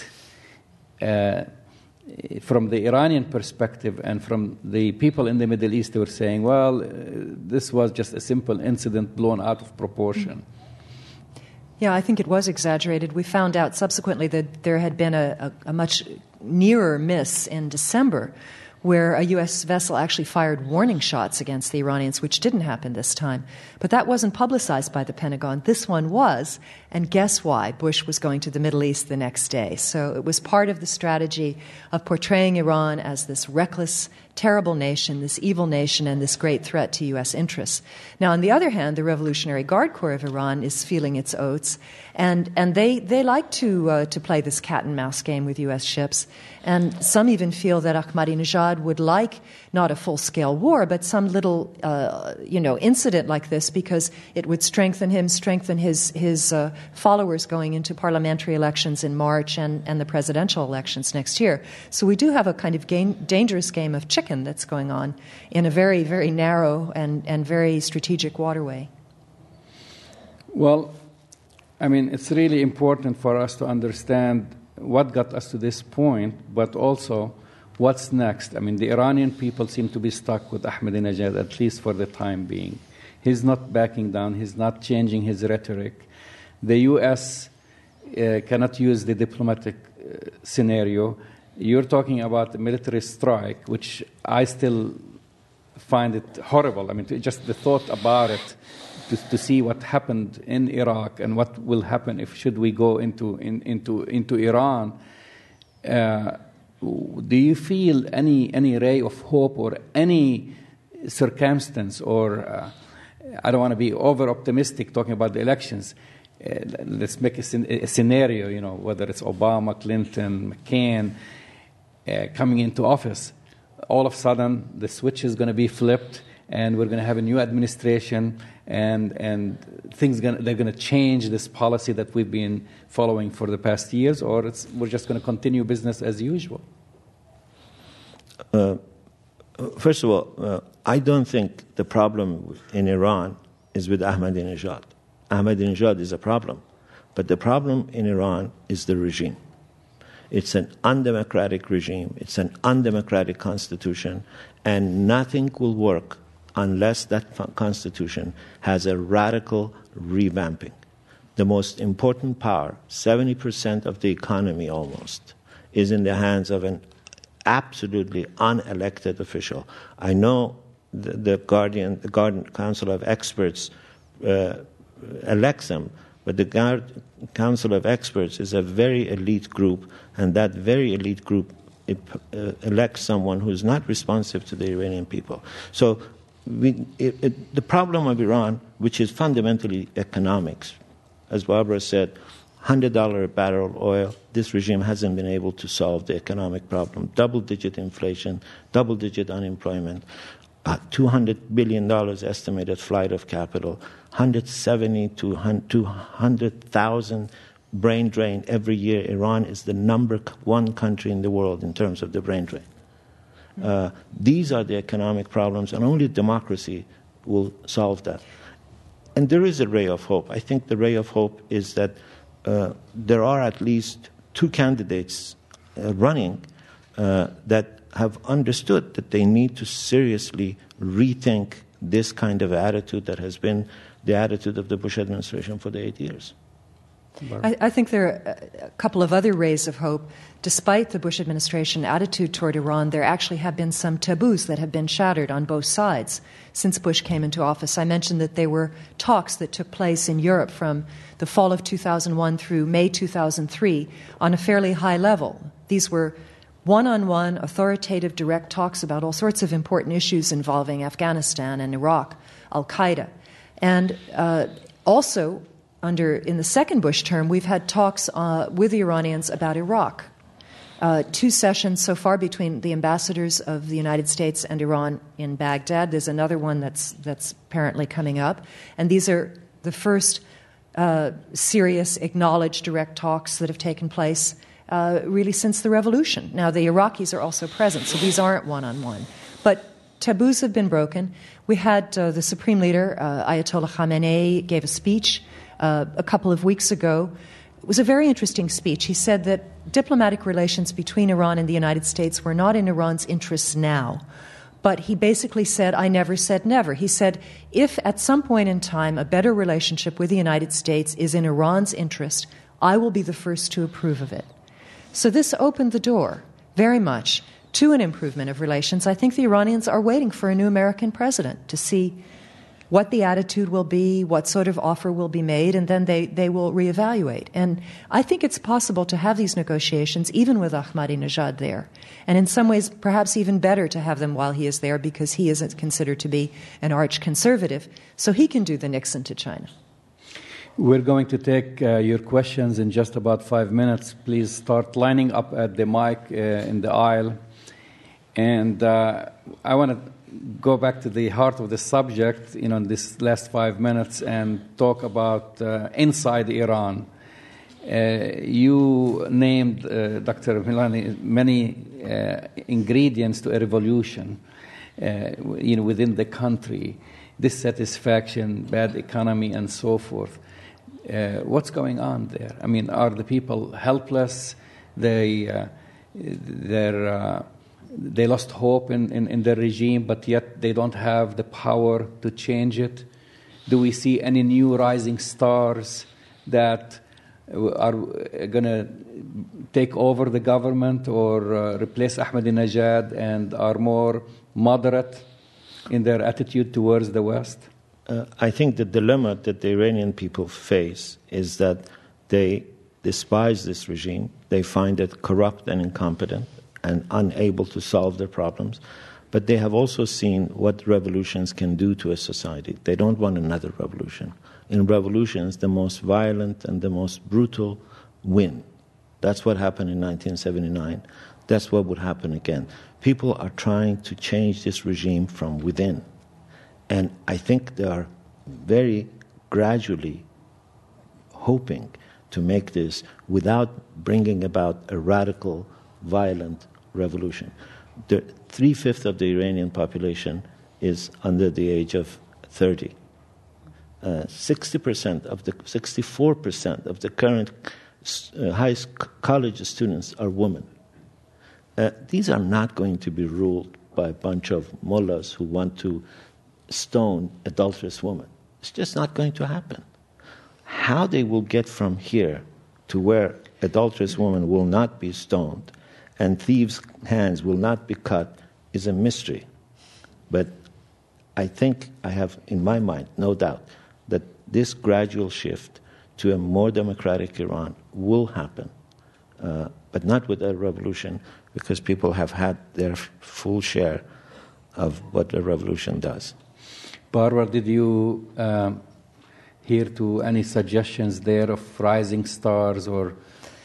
from the Iranian perspective and from the people in the Middle East, they were saying, well, this was just a simple incident blown out of proportion. Yeah, I think it was exaggerated. We found out subsequently that there had been a much nearer miss in December, where a U.S. vessel actually fired warning shots against the Iranians, which didn't happen this time. But that wasn't publicized by the Pentagon. This one was, and guess why? Bush was going to the Middle East the next day. So it was part of the strategy of portraying Iran as this reckless, terrible nation, this evil nation, and this great threat to U.S. interests. Now, on the other hand, the Revolutionary Guard Corps of Iran is feeling its oats, and they like to play this cat and mouse game with U.S. ships. And some even feel that Ahmadinejad would like not a full-scale war, but some little, incident like this, because it would strengthen his followers going into parliamentary elections in March and the presidential elections next year. So we do have a kind of dangerous game of chicken that's going on in a very, very narrow and very strategic waterway. Well, I mean, it's really important for us to understand what got us to this point, but also what's next. I mean, the Iranian people seem to be stuck with Ahmadinejad, at least for the time being. He's not backing down. He's not changing his rhetoric. The U.S. Cannot use the diplomatic scenario. You're talking about a military strike, which I still find it horrible. I mean, just the thought about it, to see what happened in Iraq and what will happen if should we go into Iran. Do you feel any ray of hope or any circumstance, or I don't want to be over optimistic talking about the elections. Let's make a scenario, whether it's Obama, Clinton, McCain coming into office. All of a sudden, the switch is going to be flipped, and we're going to have a new administration, and they're going to change this policy that we've been following for the past years, or we're just going to continue business as usual? First of all, I don't think the problem in Iran is with Ahmadinejad. Ahmadinejad is a problem, but the problem in Iran is the regime. It's an undemocratic regime. It's an undemocratic constitution, and nothing will work unless that constitution has a radical revamping. The most important power, 70% of the economy almost, is in the hands of an absolutely unelected official. I know the Guardian Council of Experts elects them, but the Council of Experts is a very elite group, and that very elite group elects someone who is not responsive to the Iranian people. So the problem of Iran, which is fundamentally economics, as Barbara said, $100 a barrel of oil, this regime hasn't been able to solve the economic problem. Double-digit inflation, double-digit unemployment, $200 billion estimated flight of capital, 170 to 200,000 brain drain every year. Iran is the number one country in the world in terms of the brain drain. These are the economic problems, and only democracy will solve that. And there is a ray of hope. I think the ray of hope is that there are at least two candidates running that have understood that they need to seriously rethink this kind of attitude that has been the attitude of the Bush administration for the 8 years. I think there are a couple of other rays of hope. Despite the Bush administration attitude toward Iran, there actually have been some taboos that have been shattered on both sides since Bush came into office. I mentioned that there were talks that took place in Europe from the fall of 2001 through May 2003 on a fairly high level. These were one-on-one, authoritative, direct talks about all sorts of important issues involving Afghanistan and Iraq, Al-Qaeda. And also, in the second Bush term, we've had talks with the Iranians about Iraq. 2 sessions so far between the ambassadors of the United States and Iran in Baghdad. There's another one that's apparently coming up. And these are the first serious, acknowledged, direct talks that have taken place really since the revolution. Now, the Iraqis are also present, so these aren't one-on-one. But taboos have been broken. We had the Supreme Leader, Ayatollah Khamenei, gave a speech a couple of weeks ago. It was a very interesting speech. He said that diplomatic relations between Iran and the United States were not in Iran's interests now. But he basically said, I never said never. He said, if at some point in time a better relationship with the United States is in Iran's interest, I will be the first to approve of it. So this opened the door very much to an improvement of relations. I think the Iranians are waiting for a new American president to see what the attitude will be, what sort of offer will be made, and then they will reevaluate. And I think it's possible to have these negotiations even with Ahmadinejad there. And in some ways, perhaps even better to have them while he is there because he isn't considered to be an arch-conservative, so he can do the Nixon to China. We're going to take your questions in just about 5 minutes. Please start lining up at the mic in the aisle. And I want to go back to the heart of the subject, in this last 5 minutes and talk about inside Iran. You named, Dr. Milani, many ingredients to a revolution, within the country, dissatisfaction, bad economy, and so forth. What's going on there? I mean, are the people helpless? They lost hope in the regime, but yet they don't have the power to change it. Do we see any new rising stars that are going to take over the government or replace Ahmadinejad and are more moderate in their attitude towards the West? I think the dilemma that the Iranian people face is that they despise this regime. They find it corrupt and incompetent and unable to solve their problems. But they have also seen what revolutions can do to a society. They don't want another revolution. In revolutions, the most violent and the most brutal win. That's what happened in 1979. That's what would happen again. People are trying to change this regime from within. And I think they are very gradually hoping to make this without bringing about a radical, violent revolution. 3/5 of the Iranian population is under the age of 30. 64% of the current high college students are women. These are not going to be ruled by a bunch of mullahs who want to stone adulterous women. It's just not going to happen. How they will get from here to where adulterous women will not be stoned and thieves' hands will not be cut is a mystery. But I think I have in my mind no doubt that this gradual shift to a more democratic Iran will happen, but not with a revolution, because people have had their full share of what a revolution does. Barbara, did you hear to any suggestions there of rising stars or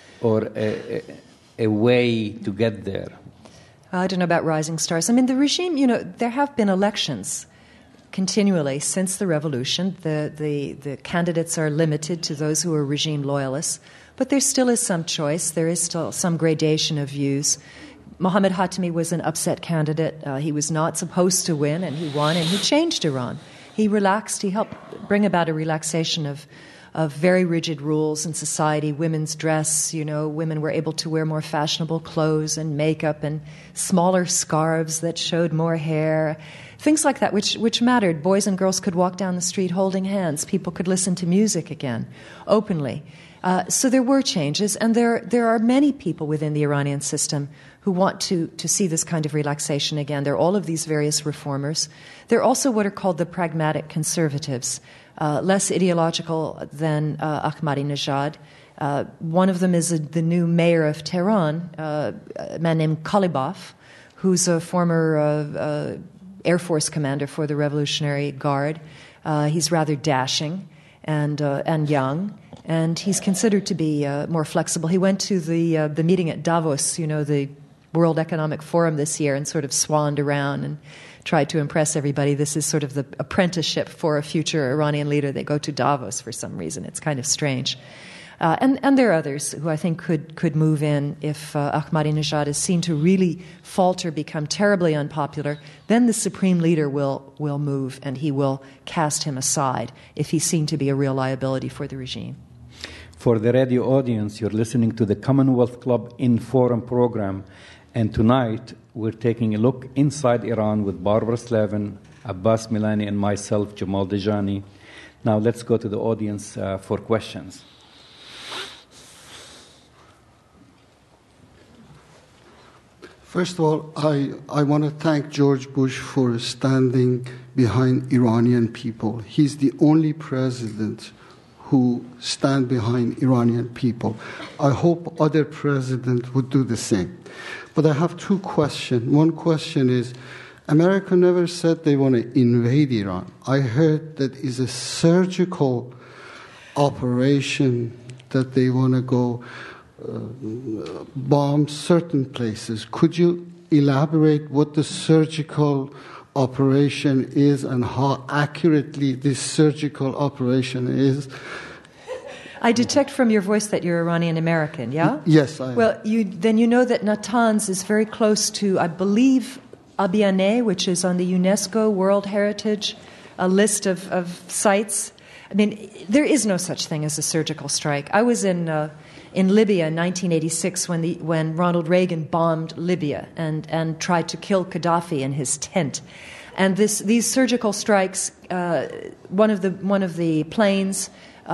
a way to get there? I don't know about rising stars. I mean, the regime, there have been elections continually since the revolution. The candidates are limited to those who are regime loyalists, but there still is some choice. There is still some gradation of views. Mohammad Khatami was an upset candidate. He was not supposed to win, and he won, and he changed Iran. He relaxed. He helped bring about a relaxation of very rigid rules in society. Women's dress, women were able to wear more fashionable clothes and makeup and smaller scarves that showed more hair. Things like that, which mattered. Boys and girls could walk down the street holding hands. People could listen to music again, openly. So there were changes, and there are many people within the Iranian system who want to see this kind of relaxation again. There are all of these various reformers. There are also what are called the pragmatic conservatives, less ideological than Ahmadinejad. One of them is the new mayor of Tehran, a man named Kalibaf, who's a former Air Force commander for the Revolutionary Guard. He's rather dashing and young, and he's considered to be more flexible. He went to the meeting at Davos, the World Economic Forum this year, and sort of swanned around and tried to impress everybody. This is sort of the apprenticeship for a future Iranian leader. They go to Davos for some reason. It's kind of strange. And there are others who I think could move in if Ahmadinejad is seen to really falter, become terribly unpopular. Then the supreme leader will move, and he will cast him aside if he's seen to be a real liability for the regime. For the radio audience, you're listening to the Commonwealth Club In Forum program, and tonight we're taking a look inside Iran with Barbara Slavin, Abbas Milani, and myself, Jamal Dejani. Now let's go to the audience for questions. First of all, I want to thank George Bush for standing behind Iranian people. He's the only president who stand behind Iranian people. I hope other presidents would do the same. But I have two questions. One question is, America never said they want to invade Iran. I heard that is a surgical operation that they want to go bomb certain places. Could you elaborate what the surgical operation is and how accurately this surgical operation is? I detect from your voice that you're Iranian American, yeah? Yes, I am. Well, then you know that Natanz is very close to, I believe, Abiyaneh, which is on the UNESCO World Heritage list of sites. I mean, there is no such thing as a surgical strike. I was in Libya in 1986 when Ronald Reagan bombed Libya and tried to kill Gaddafi in his tent. And these surgical strikes, one of the planes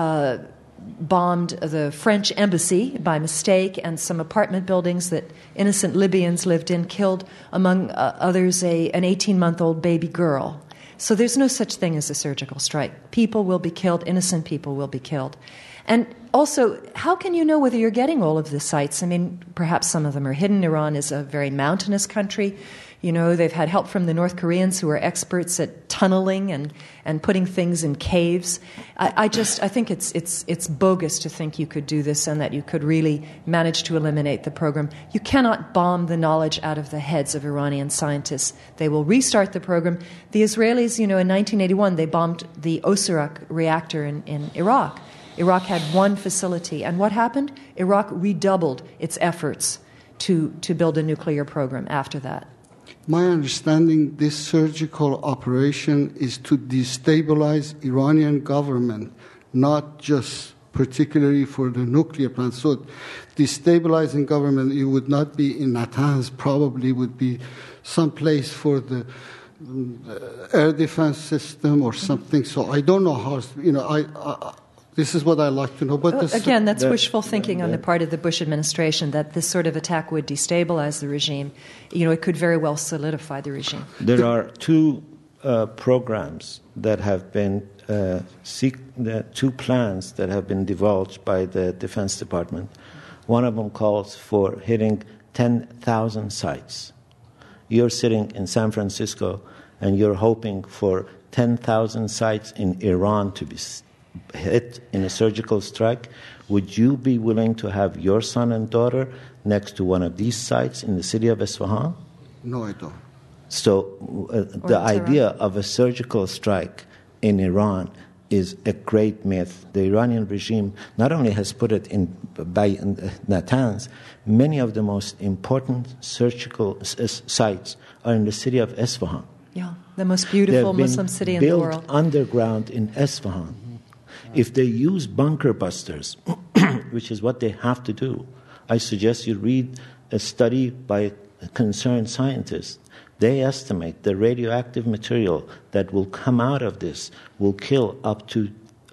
bombed the French embassy by mistake and some apartment buildings that innocent Libyans lived in, killed, among others, an 18-month-old baby girl. So there's no such thing as a surgical strike. People will be killed, innocent people will be killed. And also, how can you know whether you're getting all of the sites? I mean, perhaps some of them are hidden. Iran is a very mountainous country. They've had help from the North Koreans who are experts at tunneling and putting things in caves. I think it's bogus to think you could do this and that you could really manage to eliminate the program. You cannot bomb the knowledge out of the heads of Iranian scientists. They will restart the program. The Israelis, in 1981, they bombed the Osirak reactor in Iraq. Iraq had one facility. And what happened? Iraq redoubled its efforts to build a nuclear program after that. My understanding, this surgical operation is to destabilize Iranian government, not just particularly for the nuclear plant. So destabilizing government, it would not be in Natanz, probably would be some place for the air defense system or something. So I don't know how, this is what I like to know. But again, that's wishful thinking on the part of the Bush administration, that this sort of attack would destabilize the regime. It could very well solidify the regime. There are two programs that have been, two plans that have been divulged by the Defense Department. One of them calls for hitting 10,000 sites. You're sitting in San Francisco and you're hoping for 10,000 sites in Iran to be hit in a surgical strike. Would you be willing to have your son and daughter next to one of these sites in the city of Isfahan? No, I don't. So the idea of a surgical strike in Iran is a great myth. The Iranian regime not only has put it by Natanz, many of the most important surgical sites are in the city of Isfahan. Yeah, the most beautiful Muslim city in the world. Built underground in Isfahan. If they use bunker busters, which is what they have to do, I suggest you read a study by concerned scientists. They estimate the radioactive material that will come out of this will kill up to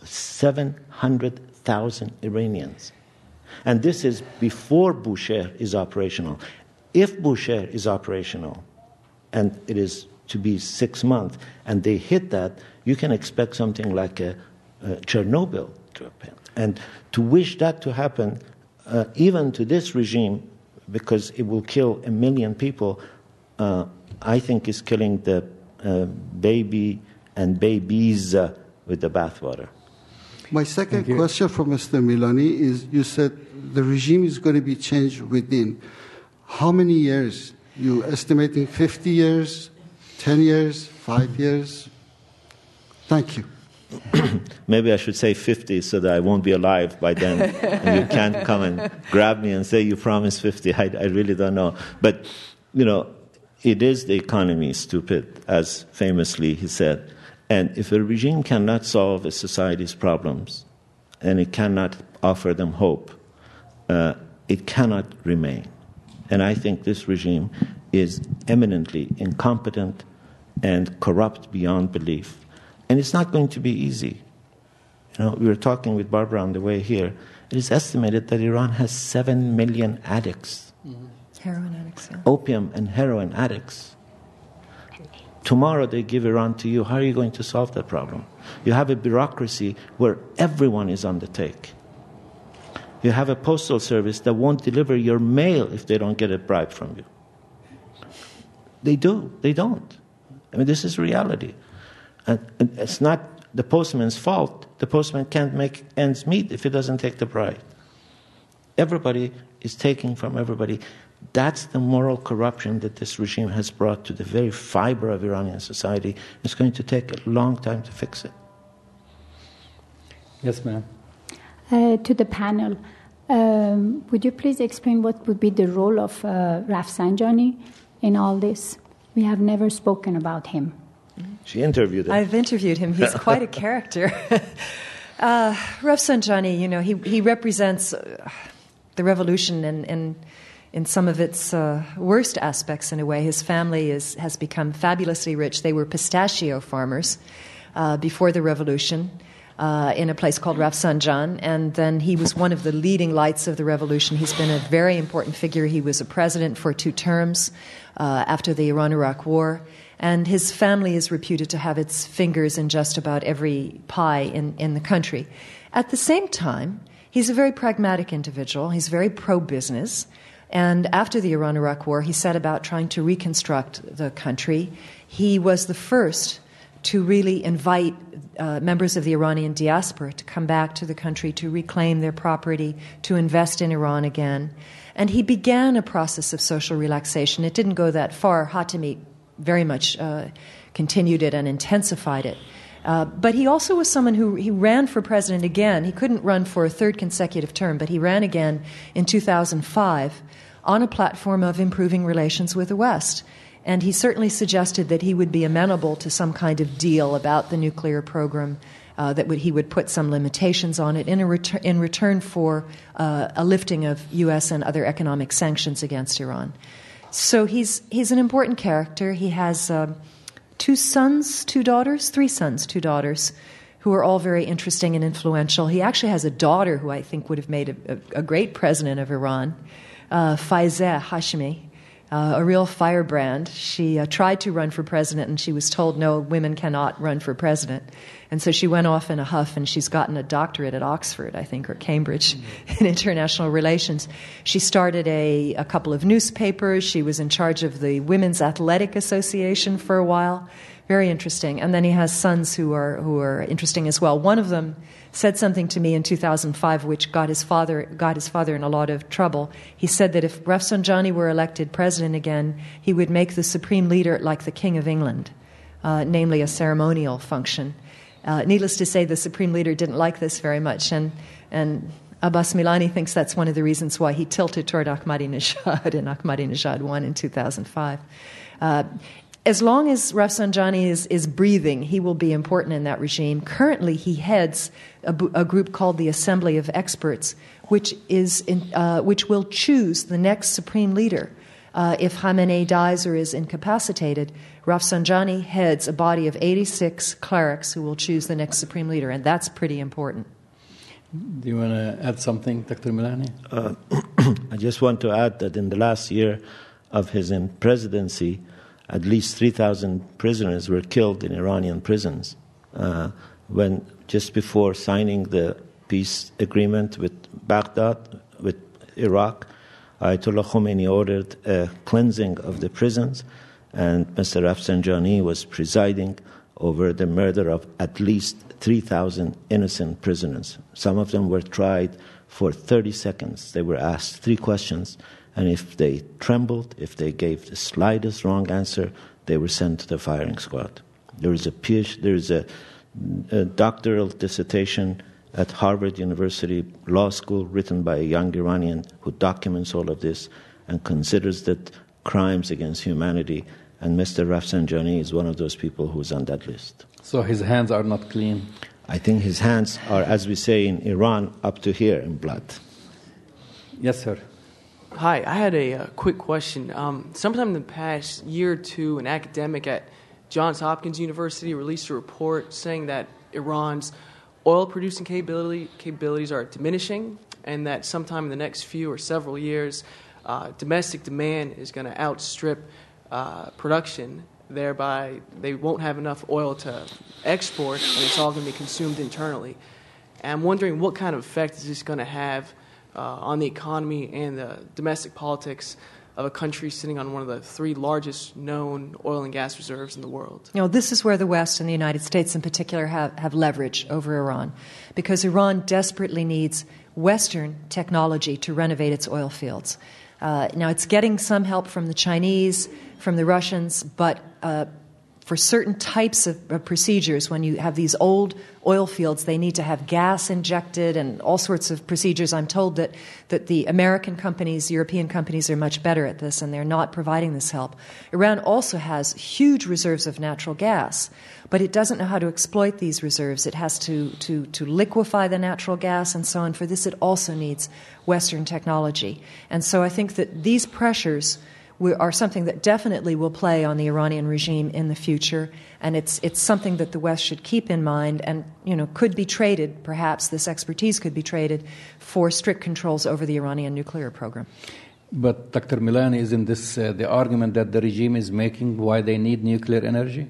700,000 Iranians. And this is before Bushehr is operational. If Bushehr is operational, and it is to be 6 months, and they hit that, you can expect something like a Chernobyl to happen. And to wish that to happen, even to this regime, because it will kill 1 million people, I think is killing the baby and babies with the bathwater. My second question for Mr. Milani is, you said the regime is going to be changed within. How many years? You estimating 50 years, 10 years, 5 years? Thank you. Maybe I should say 50 so that I won't be alive by then. And you can't come and grab me and say you promised 50. I really don't know. But, it is the economy, stupid, as famously he said. And if a regime cannot solve a society's problems and it cannot offer them hope, it cannot remain. And I think this regime is eminently incompetent and corrupt beyond belief. And it's not going to be easy. We were talking with Barbara on the way here. It is estimated that Iran has 7 million addicts. Mm-hmm. Heroin addicts, yeah. Opium and heroin addicts. Tomorrow they give Iran to you. How are you going to solve that problem? You have a bureaucracy where everyone is on the take. You have a postal service that won't deliver your mail if they don't get a bribe from you. They do. They don't. This is reality. And it's not the postman's fault. The postman can't make ends meet if he doesn't take the bribe. Everybody is taking from everybody. That's the moral corruption that this regime has brought to the very fiber of Iranian society. It's going to take a long time to fix it. Yes, ma'am. To the panel, would you please explain what would be the role of Rafsanjani in all this? We have never spoken about him. She interviewed him. I've interviewed him. He's quite a character. Rafsanjani, he represents the revolution and in some of its worst aspects, in a way. His family has become fabulously rich. They were pistachio farmers before the revolution in a place called Rafsanjan, and then he was one of the leading lights of the revolution. He's been a very important figure. He was a president for 2 terms after the Iran-Iraq War, and his family is reputed to have its fingers in just about every pie in the country. At the same time, he's a very pragmatic individual. He's very pro-business. And after the Iran-Iraq War, he set about trying to reconstruct the country. He was the first to really invite members of the Iranian diaspora to come back to the country, to reclaim their property, to invest in Iran again. And he began a process of social relaxation. It didn't go that far. Khatami very much continued it and intensified it. But he also was someone he ran for president again. He couldn't run for a 3rd consecutive term, but he ran again in 2005 on a platform of improving relations with the West. And he certainly suggested that he would be amenable to some kind of deal about the nuclear program, he would put some limitations on it in return for a lifting of U.S. and other economic sanctions against Iran. So he's an important character. He has 3 sons, 2 daughters, who are all very interesting and influential. He actually has a daughter who I think would have made a great president of Iran, Faizeh Hashemi, a real firebrand. She tried to run for president, and she was told, no, women cannot run for president. And so she went off in a huff, and she's gotten a doctorate at Oxford, I think, or Cambridge, in international relations. She started a couple of newspapers. She was in charge of the Women's Athletic Association for a while. Very interesting. And then he has sons who are interesting as well. One of them said something to me in 2005 which got his father in a lot of trouble. He said that if Rafsanjani were elected president again, he would make the supreme leader like the King of England, namely a ceremonial function. Needless to say, the Supreme Leader didn't like this very much, and Abbas Milani thinks that's one of the reasons why he tilted toward Ahmadinejad, and Ahmadinejad won in 2005. As long as Rafsanjani is breathing, he will be important in that regime. Currently, he heads a group called the Assembly of Experts, which will choose the next Supreme Leader. If Khamenei dies or is incapacitated, Rafsanjani heads a body of 86 clerics who will choose the next Supreme Leader, and that's pretty important. Do you want to add something, Dr. Milani? I just want to add that in the last year of his presidency, at least 3,000 prisoners were killed in Iranian prisons. When just before signing the peace agreement with Baghdad, with Iraq, Ayatollah Khomeini ordered a cleansing of the prisons, and Mr. Rafsanjani was presiding over the murder of at least 3,000 innocent prisoners. Some of them were tried for 30 seconds. They were asked 3 questions, and if they trembled, if they gave the slightest wrong answer, they were sent to the firing squad. There is a doctoral dissertation at Harvard University Law School written by a young Iranian who documents all of this and considers that crimes against humanity, and Mr. Rafsanjani is one of those people who's on that list. So his hands are not clean? I think his hands are, as we say in Iran, up to here in blood. Yes, sir. Hi, I had a quick question. Sometime in the past year or two, an academic at Johns Hopkins University released a report saying that Iran's oil-producing capabilities are diminishing, and that sometime in the next few or several years, domestic demand is going to outstrip production. Thereby, they won't have enough oil to export, and it's all going to be consumed internally. And I'm wondering what kind of effect is this going to have on the economy and the domestic politics of a country sitting on one of the 3 largest known oil and gas reserves in the world. This is where the West and the United States in particular have leverage over Iran, because Iran desperately needs Western technology to renovate its oil fields. Now, it's getting some help from the Chinese, from the Russians, but for certain types of procedures, when you have these old oil fields, they need to have gas injected and all sorts of procedures. I'm told that the American companies, European companies are much better at this, and they're not providing this help. Iran also has huge reserves of natural gas, but it doesn't know how to exploit these reserves. It has to liquefy the natural gas and so on. For this, it also needs Western technology. And so I think that these pressures are something that definitely will play on the Iranian regime in the future, and it's something that the West should keep in mind, and could be traded. Perhaps this expertise could be traded for strict controls over the Iranian nuclear program. But Dr. Milani, isn't this the argument that the regime is making why they need nuclear energy?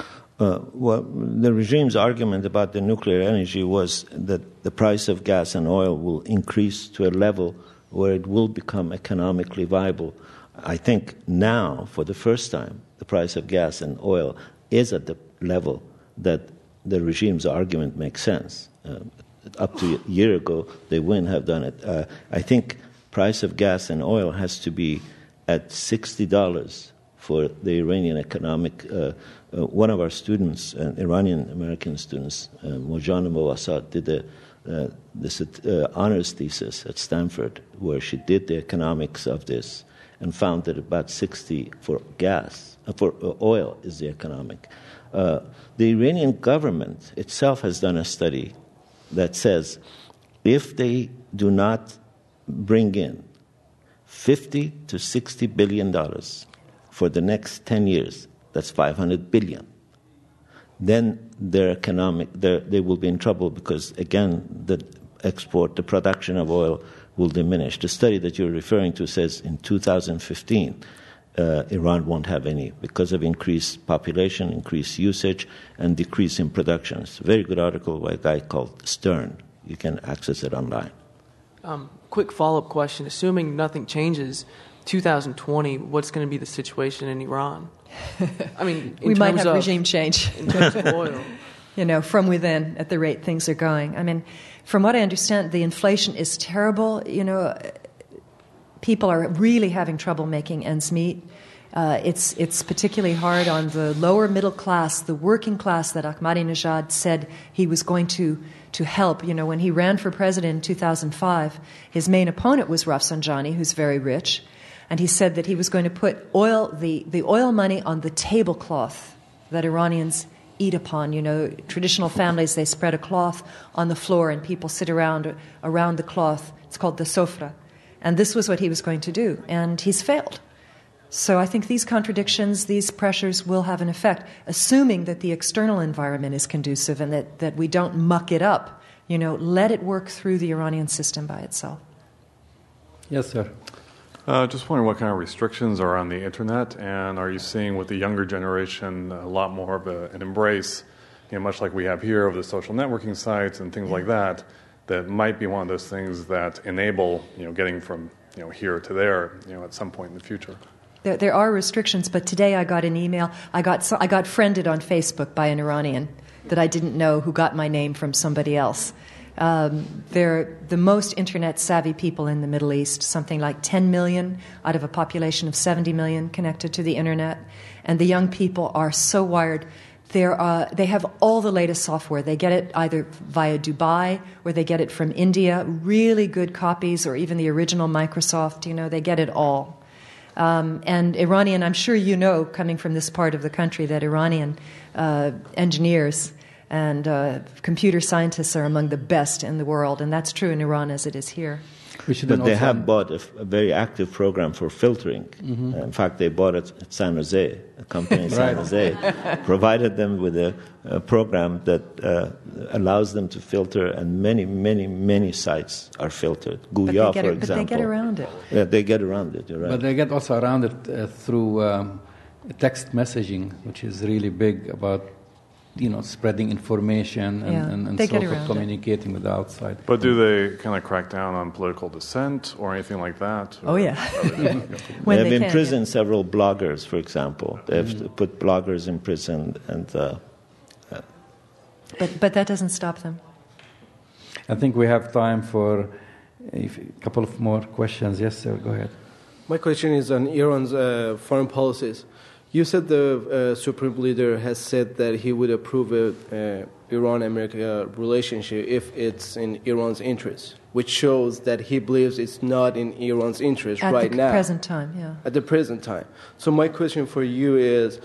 Well, the regime's argument about the nuclear energy was that the price of gas and oil will increase to a level where it will become economically viable. I think now, for the first time, the price of gas and oil is at the level that the regime's argument makes sense. Up to a year ago, they wouldn't have done it. I think price of gas and oil has to be at $60 for the Iranian economic. One of our students, Iranian-American students, Mojana Mawasat, did this honors thesis at Stanford, where she did the economics of this, and found that about 60 for oil is the economic. The Iranian government itself has done a study that says if they do not bring in $50 to $60 billion for the next 10 years, that's $500 billion, then they will be in trouble because, again, the production of oil will diminish. The study that you're referring to says in 2015, Iran won't have any because of increased population, increased usage, and decrease in production. It's a very good article by a guy called Stern. You can access it online. Quick follow-up question. Assuming nothing changes, 2020, what's going to be the situation in Iran? I mean, we might have regime change. In terms of oil. From within at the rate things are going. I mean, from what I understand, the inflation is terrible. People are really having trouble making ends meet. It's particularly hard on the lower middle class, the working class that Ahmadinejad said he was going to help. You know, when he ran for president in 2005, his main opponent was Rafsanjani, who's very rich, and he said that he was going to put the oil money on the tablecloth that Iranians eat upon. You know, traditional families, they spread a cloth on the floor and people sit around the cloth. It's called the sofra. And this was what he was going to do, and he's failed. So I think these contradictions, these pressures will have an effect, assuming that the external environment is conducive and that we don't muck it up. You know, let it work through the Iranian system by itself. Yes, sir. Just wondering what kind of restrictions are on the internet, and are you seeing with the younger generation a lot more of an embrace, you know, much like we have here of the social networking sites and things like that, that might be one of those things that enable, you know, getting from, you know, here to there, you know, at some point in the future. There are restrictions, but today I got an email. I got friended on Facebook by an Iranian that I didn't know, who got my name from somebody else. They're the most internet-savvy people in the Middle East, something like 10 million out of a population of 70 million connected to the internet. And the young people are so wired. They have all the latest software. They get it either via Dubai or they get it from India, really good copies, or even the original Microsoft. You know, they get it all. And Iranian, I'm sure you know, coming from this part of the country, that Iranian engineers and computer scientists are among the best in the world, and that's true in Iran as it is here. But they have bought a very active program for filtering. Mm-hmm. In fact, they bought it at San Jose, a company in San Jose, provided them with a program that allows them to filter, and many, many, many sites are filtered. Guya, for example. But they get around it. Yeah, they get around it, you're right. But they get also around it through text messaging, which is really big about, you know, spreading information and sort of communicating with the outside. But do they kind of crack down on political dissent or anything like that? Oh, yeah. They have imprisoned several bloggers, for example. They have put bloggers in prison. But that doesn't stop them. I think we have time for a couple of more questions. Yes, sir, go ahead. My question is on Iran's foreign policies. You said the Supreme Leader has said that he would approve a Iran-America relationship if it's in Iran's interest, which shows that he believes it's not in Iran's interest right now. At the present time, yeah. At the present time. So my question for you is,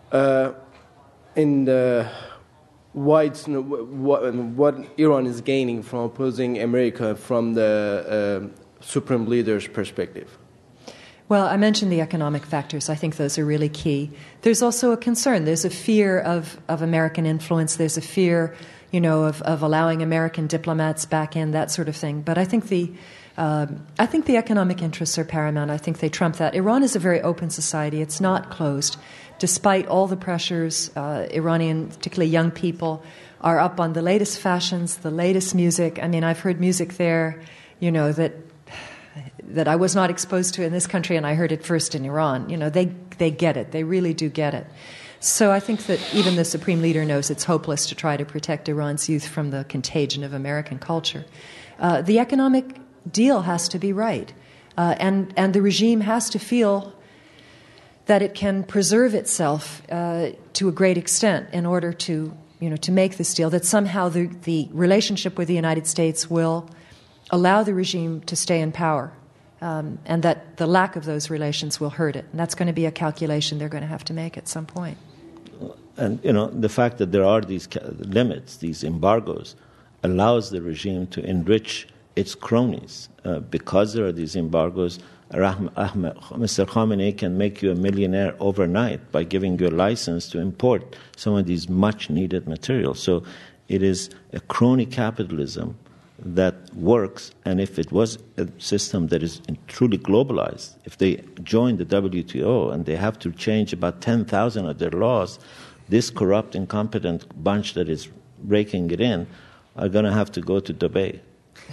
what Iran is gaining from opposing America from the Supreme Leader's perspective? Well, I mentioned the economic factors. I think those are really key. There's also a concern. There's a fear of American influence. There's a fear, you know, of allowing American diplomats back in, that sort of thing. But I think the economic interests are paramount. I think they trump that. Iran is a very open society. It's not closed. Despite all the pressures, Iranian, particularly young people, are up on the latest fashions, the latest music. I mean, I've heard music there, you know, that I was not exposed to in this country, and I heard it first in Iran. You know, they get it. They really do get it. So I think that even the Supreme Leader knows it's hopeless to try to protect Iran's youth from the contagion of American culture. The economic deal has to be right, and the regime has to feel that it can preserve itself to a great extent in order to make this deal, that somehow the relationship with the United States will allow the regime to stay in power, and that the lack of those relations will hurt it. And that's going to be a calculation they're going to have to make at some point. And, you know, the fact that there are these limits, these embargoes, allows the regime to enrich its cronies. Because there are these embargoes, Mr. Khamenei can make you a millionaire overnight by giving you a license to import some of these much-needed materials. So it is a crony capitalism that works, and if it was a system that is truly globalized, if they join the WTO and they have to change about 10,000 of their laws, this corrupt, incompetent bunch that is raking it in are going to have to go to Dubai.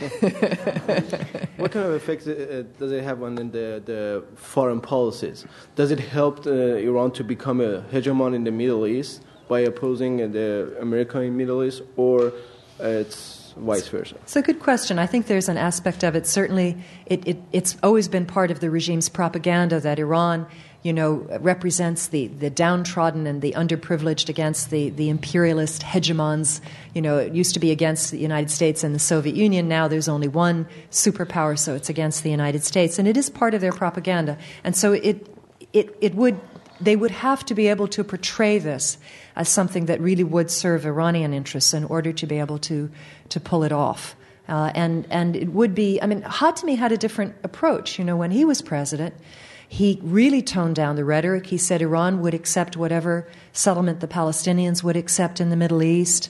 What kind of effects does it have on the foreign policies? Does it help Iran to become a hegemon in the Middle East by opposing the America in the Middle East, or it's vice versa? It's a good question. I think there's an aspect of it. Certainly, it's always been part of the regime's propaganda that Iran represents the downtrodden and the underprivileged against the imperialist hegemons. It used to be against the United States and the Soviet Union. Now there's only one superpower, so it's against the United States. And it is part of their propaganda. And so they would have to be able to portray this as something that really would serve Iranian interests in order to be able to pull it off. And it would be, Khatami had a different approach. When he was president, he really toned down the rhetoric. He said Iran would accept whatever settlement the Palestinians would accept in the Middle East.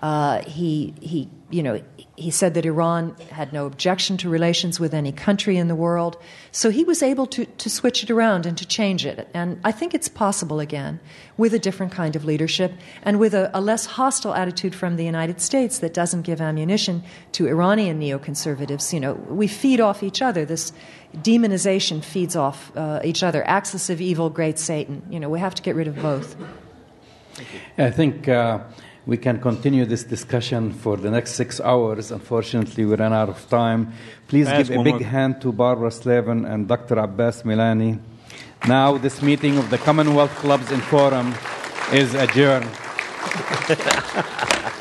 He said that Iran had no objection to relations with any country in the world. So he was able to switch it around and to change it. And I think it's possible again with a different kind of leadership and with a less hostile attitude from the United States that doesn't give ammunition to Iranian neoconservatives. We feed off each other. This demonization feeds off each other. Axis of evil, great Satan. We have to get rid of both. I think we can continue this discussion for the next 6 hours. Unfortunately, we ran out of time. Please give a big hand to Barbara Slavin and Dr. Abbas Milani. Now, this meeting of the Commonwealth Clubs and Forum is adjourned.